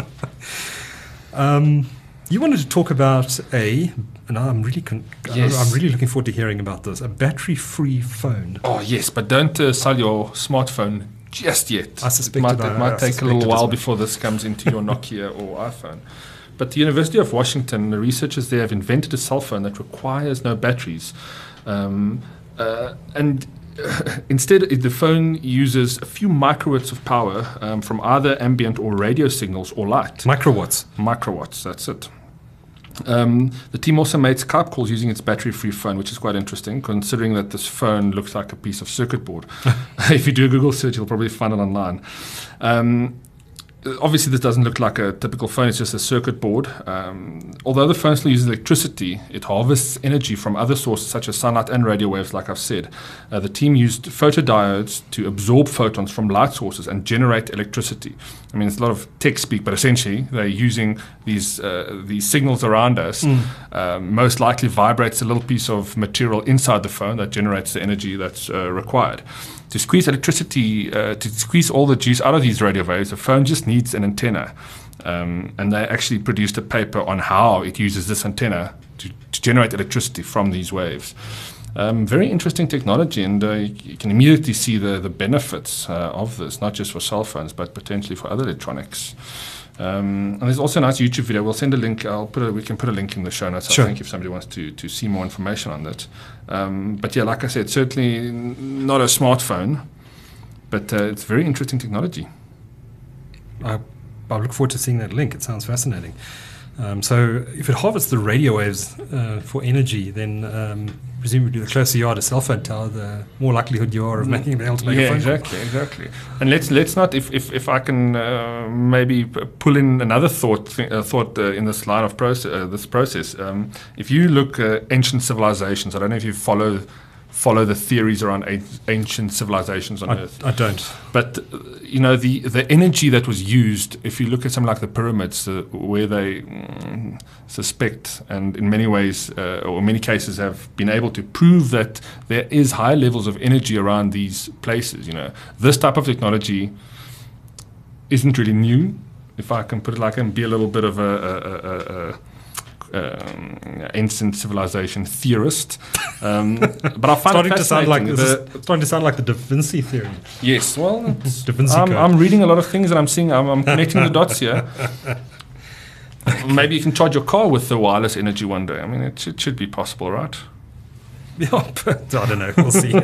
Um, you wanted to talk about a, and I'm really, con- Yes. I'm really looking forward to hearing about this, a battery-free phone. Oh, yes, but don't uh, sell your smartphone just yet. I It suspected might, I- it might I take a suspected little as while well. before this comes into your Nokia or iPhone. But the University of Washington, the researchers there have invented a cell phone that requires no batteries. Um, uh, and uh, instead, it- the phone uses a few microwatts of power um, from either ambient or radio signals or light. Microwatts. Microwatts, that's it. Um, the team also made Skype calls using its battery-free phone, which is quite interesting, considering that this phone looks like a piece of circuit board. If you do a Google search, you'll probably find it online. Um, obviously, this doesn't look like a typical phone. It's just a circuit board. Um, although the phone still uses electricity, it harvests energy from other sources such as sunlight and radio waves, like I've said. Uh, the team used photodiodes to absorb photons from light sources and generate electricity. I mean, it's a lot of tech speak, but essentially they're using these uh, these signals around us. Mm. Um, most likely vibrates a little piece of material inside the phone that generates the energy that's uh, required. To squeeze electricity, uh, to squeeze all the juice out of these radio waves, the phone just needs an antenna. Um, and they actually produced a paper on how it uses this antenna to, to generate electricity from these waves. Um, very interesting technology, and uh, you, you can immediately see the, the benefits uh, of this, not just for cell phones, but potentially for other electronics. Um, and there's also a nice YouTube video. We'll send a link. I'll put a, we can put a link in the show notes, Sure. I think, if somebody wants to, to see more information on that. Um, but yeah, like I said, certainly n- not a smartphone, but uh, it's very interesting technology. I, I look forward to seeing that link. It sounds fascinating. Um, so if it harvests the radio waves uh, for energy, then um, presumably the closer you are to cell phone tower, the more likelihood you are of making able to make Yeah, a phone call. exactly, exactly. And let's let's not, if if, if I can uh, maybe p- pull in another thought th- uh, thought uh, in this line of process. Uh, this process, um, if you look at ancient civilizations, I don't know if you follow follow the theories around a- ancient civilizations on I, Earth. I don't. But uh, you know, the the energy that was used, if you look at something like the pyramids, uh, where they mm, suspect and in many ways uh, or in many cases have been able to prove that there is high levels of energy around these places. You know, this type of technology isn't really new, if I can put it like, and be a little bit of a, a, a, a, a um, ancient civilization theorist. Um, but I find Starting it to sound like fascinating. this The- is starting to sound like the Da Vinci theory. Yes, well, it's- Da Vinci I'm, Code. I'm reading a lot of things and I'm seeing, I'm, I'm connecting the dots here. Maybe you can charge your car with the wireless energy one day. I mean, it should, should be possible, right? Yeah, but I don't know. We'll see.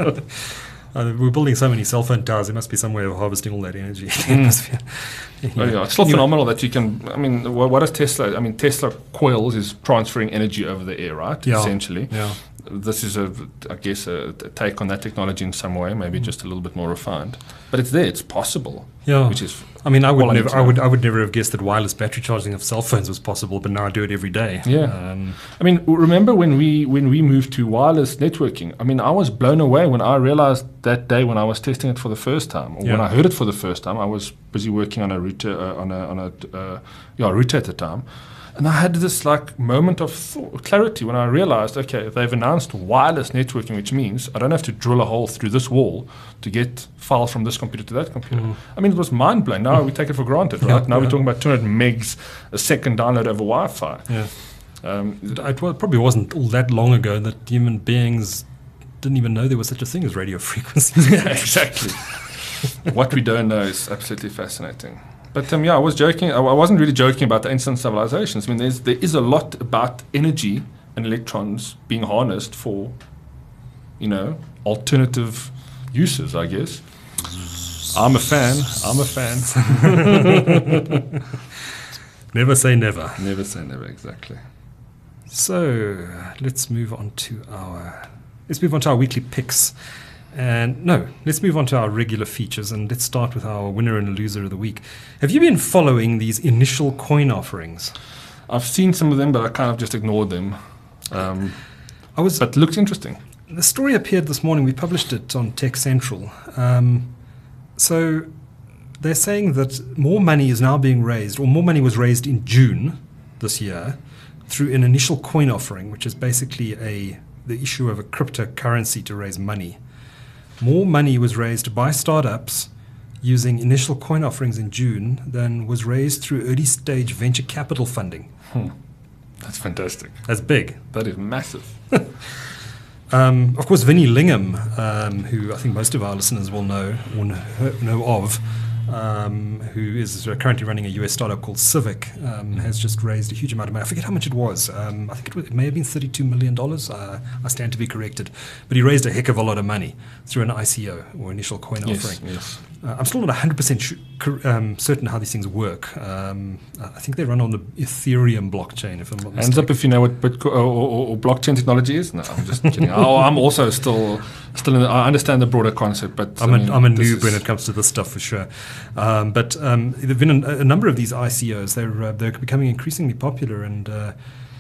Uh, we're building so many cell phone towers. There must be some way of harvesting all that energy in the atmosphere. Oh, yeah. It's still Anyway. phenomenal that you can. I mean, what, what is Tesla? I mean, Tesla coils is transferring energy over the air, right? Yeah. Essentially. Yeah. This is a, I guess, a, a take on that technology in some way, Mm. maybe just a little bit more refined. But it's there. It's possible. Yeah. Which is. I mean, I would all I need never, to I know. would, I would never have guessed that wireless battery charging of cell phones was possible, but now I do it every day. Yeah. Um, I mean, remember when we when we moved to wireless networking? I mean, I was blown away when I realized that day when I was testing it for the first time, or when Yeah. I heard it for the first time. I was busy working on a router, uh, on a on a uh, yeah router at the time, and I had this like moment of thought, clarity when I realized, okay, they've announced wireless networking, which means I don't have to drill a hole through this wall to get files from this computer to that computer. I mean, it was mind blowing. Now we take it for granted, right? Yeah, now we're yeah. talking about two hundred megs a second download over Wi-Fi. yeah. Um, It, it wa- probably wasn't all that long ago that human beings didn't even know there was such a thing as radio frequencies. Yeah, exactly. What we don't know is absolutely fascinating. But um, yeah, I was joking. I, I wasn't really joking about the ancient civilizations. I mean, there's there is a lot about energy and electrons being harnessed for, you know, alternative uses, I guess. I'm a fan. I'm a fan. Never say never. Never say never. Exactly. So let's move on to our let's move on to our weekly picks. And no, let's move on to our regular features, and let's start with our winner and loser of the week. Have you been following these initial coin offerings? I've seen some of them, but I kind of just ignored them. Um, I was but looks interesting. The story appeared this morning. We published it on Tech Central. Um, so they're saying that more money is now being raised, or more money was raised in June this year through an initial coin offering, which is basically a the issue of a cryptocurrency to raise money. More money was raised by startups using initial coin offerings in June than was raised through early stage venture capital funding. Hmm. That's fantastic. That's big. That is massive. Um, of course, Vinnie Lingham, um, who I think most of our listeners will know or know, know of, um, who is currently running a U S startup called Civic, um, has just raised a huge amount of money. I forget how much it was. Um, I think it, was, it may have been thirty-two million dollars. Uh, I stand to be corrected. But he raised a heck of a lot of money through an I C O, or initial coin yes, offering. Yes. Uh, I'm still not one hundred percent sh- um, certain how these things work. Um, I think they run on the Ethereum blockchain, if I'm not mistaken. Hands up if you know what Bitcoin or, or, or blockchain technology is. No, I'm just kidding. oh, I'm also still still in the, I understand the broader concept, but I'm, I a, mean, I'm a this noob is- when it comes to this stuff for sure. Um, but um, there have been a, a number of these I C Os. They're uh, they're becoming increasingly popular, and uh,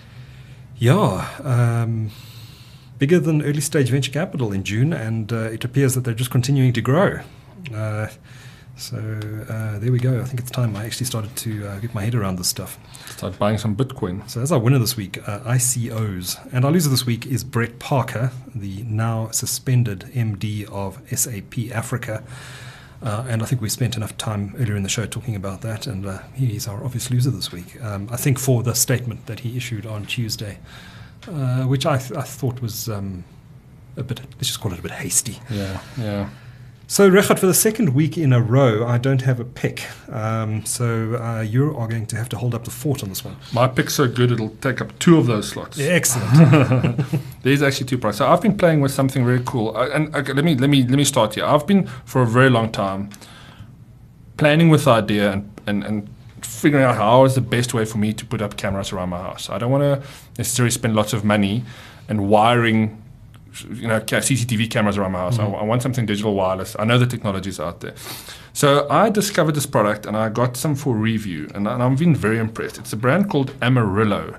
yeah, um, bigger than early stage venture capital in June, and uh, it appears that they're just continuing to grow. Uh, so uh, there we go. I think it's time I actually started to uh, get my head around this stuff. Start buying some Bitcoin. So as our winner this week, uh, I C Os. And our loser this week is Brett Parker, the now suspended M D of S A P Africa. Uh, and I think we spent enough time earlier in the show talking about that, and uh, he's our obvious loser this week. Um, I think for the statement that he issued on Tuesday, uh, which I, th- I thought was um, a bit, let's just call it a bit hasty. Yeah, yeah. So, Regardt, for the second week in a row, I don't have a pick. Um, so, uh, you are going to have to hold up the fort on this one. My pick's so good it'll take up two of those slots. Yeah, excellent. There's actually two products. So I've been playing with something very cool. Uh, and okay, let me let me let me start here. I've been for a very long time planning with the idea and, and, and figuring out how is the best way for me to put up cameras around my house. I don't want to necessarily spend lots of money and wiring, you know, C C T V cameras around my house. Mm-hmm. I, I want something digital wireless. I know the technology is out there. So I discovered this product and I got some for review, and, and I've been very impressed. It's a brand called Amarillo,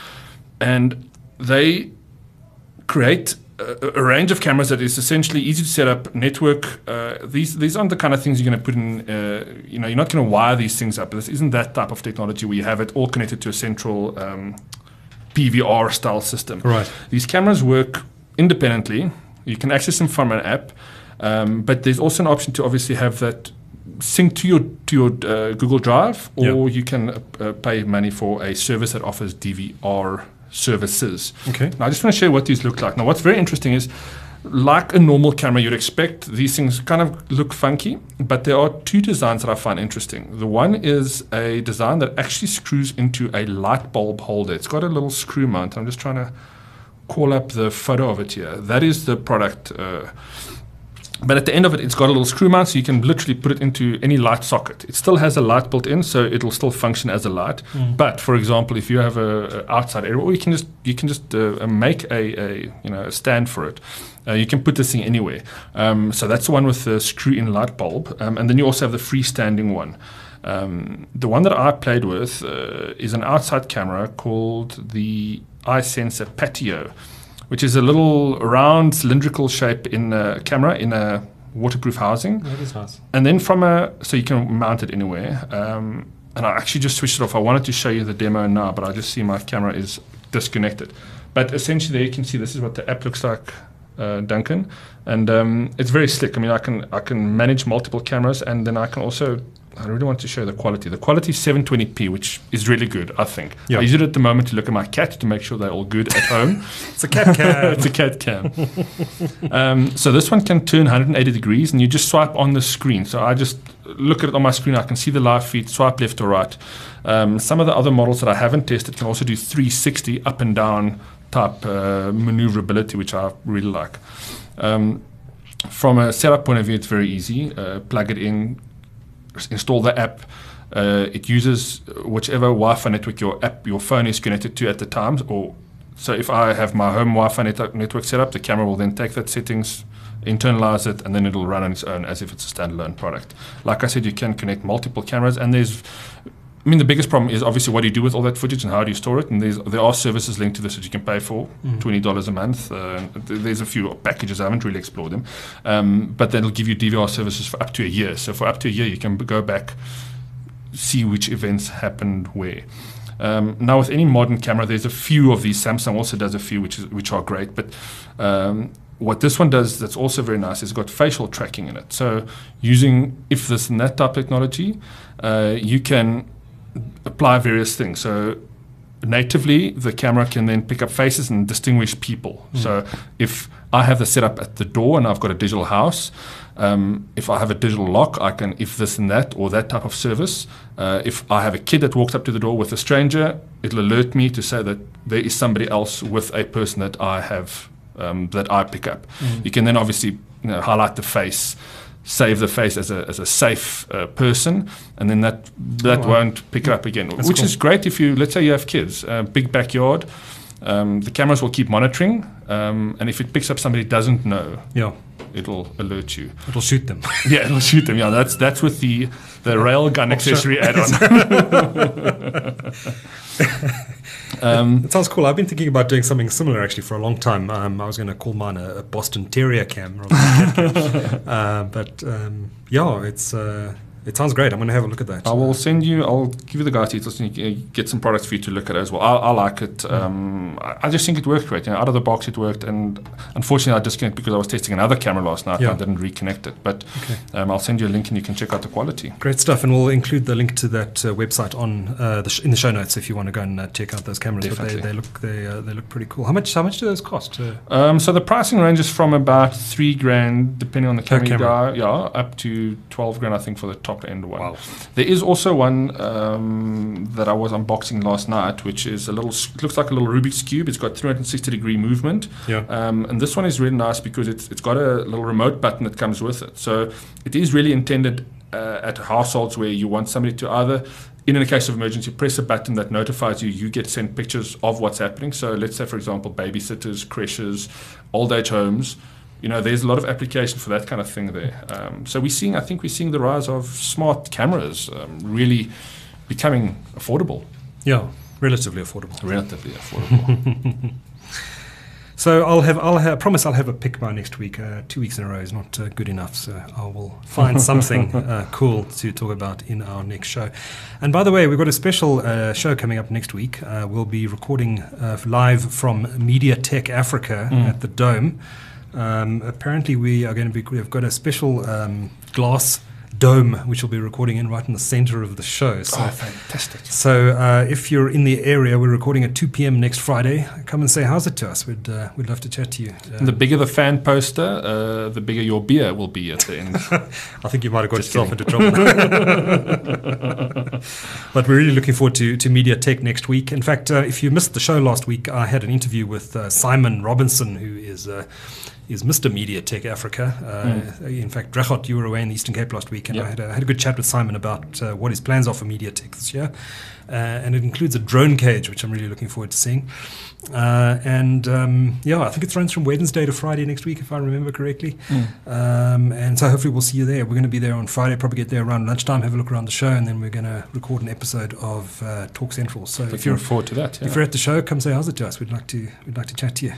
and they create a, a range of cameras that is essentially easy to set up. Network. Uh, these these aren't the kind of things you're going to put in. Uh, you know, you're not going to wire these things up. This isn't that type of technology where you have it all connected to a central um, P V R style system. Right. These cameras work independently. You can access them from an app, um, but there's also an option to obviously have that sync to your to your uh, Google Drive, or Yeah. you can uh, uh, pay money for a service that offers D V R services. Okay. Now, I just want to show you what these look like. Now, what's very interesting is, like a normal camera you'd expect, these things kind of look funky, but there are two designs that I find interesting. The one is a design that actually screws into a light bulb holder. It's got a little screw mount. I'm just trying to call up the photo of it here. That is the product. Uh, but at the end of it, it's got a little screw mount, so you can literally put it into any light socket. It still has a light built in, so it'll still function as a light. Mm. But for example, if you have a, a outside area, or you can just you can just uh, make a, a you know a stand for it. Uh, you can put this thing anywhere. Um, so that's the one with the screw-in light bulb, um, and then you also have the freestanding one. Um, the one that I played with uh, is an outside camera called the iSensor Patio, which is a little round cylindrical shape in a camera in a waterproof housing. That is nice. And then from a, so you can mount it anywhere. Um, and I actually just switched it off. I wanted to show you the demo now, but I just see my camera is disconnected. But essentially there you can see this is what the app looks like, uh, Duncan. And um, it's very slick. I mean, I can I can manage multiple cameras, and then I can also, I really want to show the quality. The quality is seven twenty p, which is really good, I think. Yeah. I use it at the moment to look at my cat to make sure they're all good at home. It's a cat cam. It's a cat cam. um, so this one can turn one hundred eighty degrees, and you just swipe on the screen. So I just look at it on my screen. I can see the live feed, swipe left or right. Um, some of the other models that I haven't tested can also do three sixty up and down type uh, maneuverability, which I really like. Um, from a setup point of view, it's very easy. Uh, plug it in, install the app. Uh, it uses whichever Wi-Fi network your app, your phone is connected to at the time. Or so if I have my home Wi-Fi net- network set up, the camera will then take that settings, internalize it, and then it'll run on its own as if it's a standalone product. Like I said, you can connect multiple cameras, and there's I mean, the biggest problem is obviously what do you do with all that footage and how do you store it? And there's, there are services linked to this that you can pay for, mm. twenty dollars a month. Uh, th- there's a few packages, I haven't really explored them. Um, but that'll give you D V R services for up to a year. So for up to a year, you can b- go back, see which events happened where. Um, now, with any modern camera, there's a few of these. Samsung also does a few, which is which are great. But um, what this one does that's also very nice is it's got facial tracking in it. So using if this and that type technology, uh, you can apply various things. So natively, the camera can then pick up faces and distinguish people. Mm. So if I have the setup at the door and I've got a digital house, um, if I have a digital lock, I can, if this and that, or that type of service, uh, if I have a kid that walks up to the door with a stranger, it'll alert me to say that there is somebody else with a person that I have, um, that I pick up. Mm. You can then obviously you know, highlight the face, save the face as a as a safe uh, person, and then that that oh, wow. won't pick it up again. That's which cool. is great if you, let's say you have kids, uh, big backyard, um, the cameras will keep monitoring, um, and if it picks up somebody who doesn't know, yeah, it'll alert you. It'll shoot them. Yeah, it'll shoot them. Yeah, that's that's with the the railgun accessory add-on. Um, it sounds cool. I've been thinking about doing something similar actually for a long time. Um, I was going to call mine a, a Boston Terrier cam, rather than a cat cam. uh, but um, yeah, it's uh, it sounds great. I'm going to have a look at that. I will send you. I'll give you the guys details and you can get some products for you to look at as well. I, I like it. Um, I, I just think it worked great. You know, out of the box, it worked. And unfortunately, I disconnected because I was testing another camera last night. Yeah. And I didn't reconnect it. But okay. um, I'll send you a link and you can check out the quality. Great stuff. And we'll include the link to that uh, website on uh, the sh- in the show notes if you want to go and uh, check out those cameras. Definitely. But they, they look they uh, they look pretty cool. How much how much do those cost? Uh, um, so the pricing ranges from about three grand, depending on the camera, camera. guy, yeah, up to twelve grand, I think, for the top end one. Wow. There is also one um, that I was unboxing last night, which is a little, it looks like a little Rubik's Cube. It's got three hundred sixty degree movement. Yeah. Um, and this one is really nice because it's it's got a little remote button that comes with it. So it is really intended uh, at households where you want somebody to either, in a case of emergency, press a button that notifies you, you get sent pictures of what's happening. So let's say, for example, babysitters, creches, old age homes. You know, there's a lot of application for that kind of thing there. Um, so we're seeing, I think we're seeing the rise of smart cameras um, really becoming affordable. Yeah, relatively affordable. Relatively affordable. So I'll have, I'll have, I promise I'll have a pick by next week. Uh, two weeks in a row is not uh, good enough, so I will find something uh, cool to talk about in our next show. And by the way, we've got a special uh, show coming up next week. Uh, we'll be recording uh, live from MediaTek Africa mm. at the Dome. Um, apparently, we are going to be. We've got a special um, glass dome which we'll be recording in right in the center of the show. So, oh, fantastic! So, uh, if you're in the area, we're recording at two p.m. next Friday. Come and say how's it to us. We'd uh, we'd love to chat to you. Uh, the bigger the fan poster, uh, the bigger your beer will be at the end. I think you might have got Just yourself kidding. into trouble. But we're really looking forward to to MediaTek next week. In fact, uh, if you missed the show last week, I had an interview with uh, Simon Robinson, who is. Uh, is Mister MediaTek Africa. Uh, mm. In fact, Rechot, you were away in the Eastern Cape last week, and yep. I had a, had a good chat with Simon about uh, what his plans are for MediaTek this year. Uh, and it includes a drone cage, which I'm really looking forward to seeing. Uh, and um, yeah, I think it runs from Wednesday to Friday next week, if I remember correctly. Mm. Um, and so hopefully we'll see you there. We're going to be there on Friday, probably get there around lunchtime, have a look around the show, and then we're going to record an episode of uh, Talk Central. So looking if you're forward to that, yeah. if you're at the show, come say how's it to us. We'd like to we'd like to chat to you.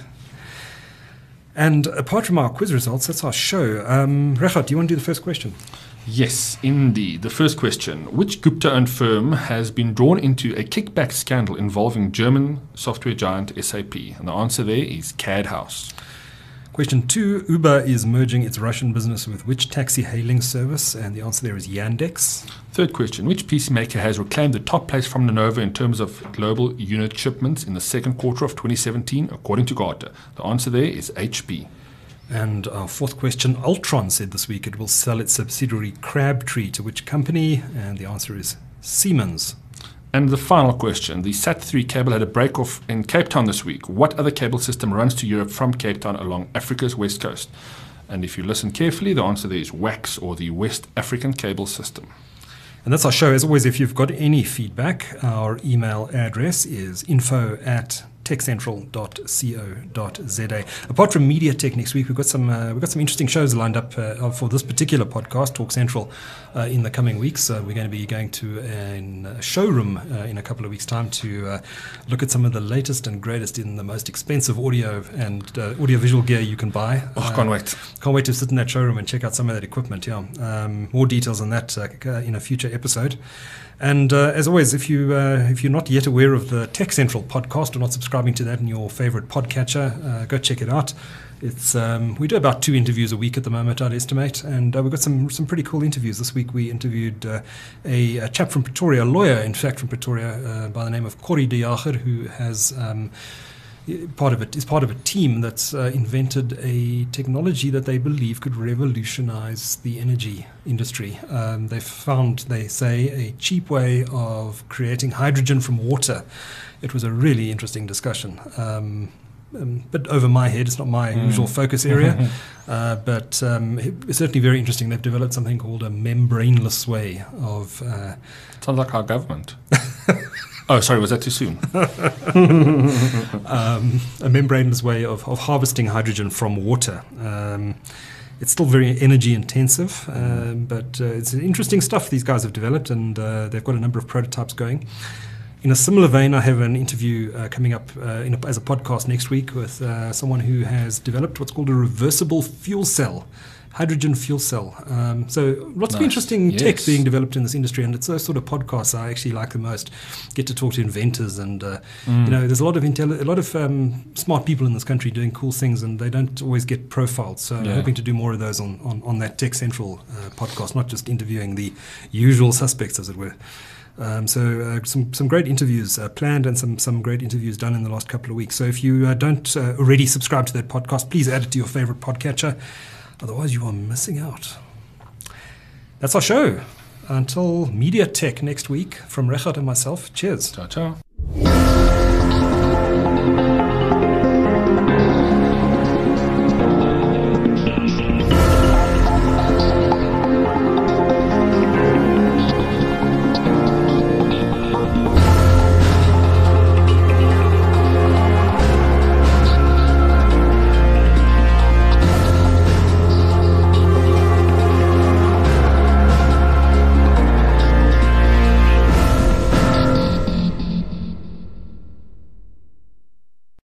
And apart from our quiz results, that's our show. Um, Rechot, do you want to do the first question? Yes, indeed. The first question. Which Gupta-owned firm has been drawn into a kickback scandal involving German software giant S A P? And the answer there is C A D House. Question two. Uber is merging its Russian business with which taxi hailing service? And the answer there is Yandex. Third question. Which P C maker has reclaimed the top place from Lenovo in terms of global unit shipments in the second quarter of twenty seventeen, according to Gartner? The answer there is H P. And our fourth question. Ultron said this week it will sell its subsidiary Crabtree to which company? And the answer is Siemens. And the final question. The S A T three cable had a break-off in Cape Town this week. What other cable system runs to Europe from Cape Town along Africa's west coast? And if you listen carefully, the answer there is WACS, or the West African Cable System. And that's our show. As always, if you've got any feedback, our email address is info at tech central dot co dot za. Apart from MediaTek next week, we've got some uh, we've got some interesting shows lined up uh, for this particular podcast, Talk Central, uh, in the coming weeks. Uh, we're going to be going to a showroom uh, in a couple of weeks' time to uh, look at some of the latest and greatest in the most expensive audio and uh, audiovisual gear you can buy. Oh, uh, can't wait. Can't wait to sit in that showroom and check out some of that equipment. Yeah, um, more details on that uh, in a future episode. And uh, as always, if you uh, if you're not yet aware of the Tech Central podcast or not subscribing to that in your favorite podcatcher, uh, go check it out. It's um, we do about two interviews a week at the moment, I'd estimate, and uh, we've got some some pretty cool interviews. This week we interviewed uh, a, a chap from Pretoria, a lawyer, in fact, from Pretoria, uh, by the name of Corrie de Jager, who has um, part of it is part of a team that's uh, invented a technology that they believe could revolutionize the energy industry. Um, they've found, they say, a cheap way of creating hydrogen from water. It was a really interesting discussion. Um, Um, but over my head, it's not my mm. usual focus area, uh, but um, it's certainly very interesting. They've developed something called a membraneless way of... Uh, Sounds like our government. Oh, sorry, was that too soon? um, a membraneless way of, of harvesting hydrogen from water. Um, it's still very energy intensive, um, but uh, it's interesting stuff these guys have developed, and uh, they've got a number of prototypes going. In a similar vein, I have an interview uh, coming up uh, in a, as a podcast next week with uh, someone who has developed what's called a reversible fuel cell, hydrogen fuel cell. Um, so lots nice. of interesting yes. tech being developed in this industry, and it's those sort of podcasts I actually like the most. Get to talk to inventors, and uh, mm. you know, there's a lot of intelli- a lot of um, smart people in this country doing cool things, and they don't always get profiled. So yeah. I'm hoping to do more of those on on, on that Tech Central uh, podcast, not just interviewing the usual suspects, as it were. Um, so uh, some some great interviews uh, planned, and some some great interviews done in the last couple of weeks. So if you uh, don't uh, already subscribe to that podcast, please add it to your favorite podcatcher. Otherwise, you are missing out. That's our show. Until MediaTek next week, from Regardt and myself, cheers. Ciao, ciao.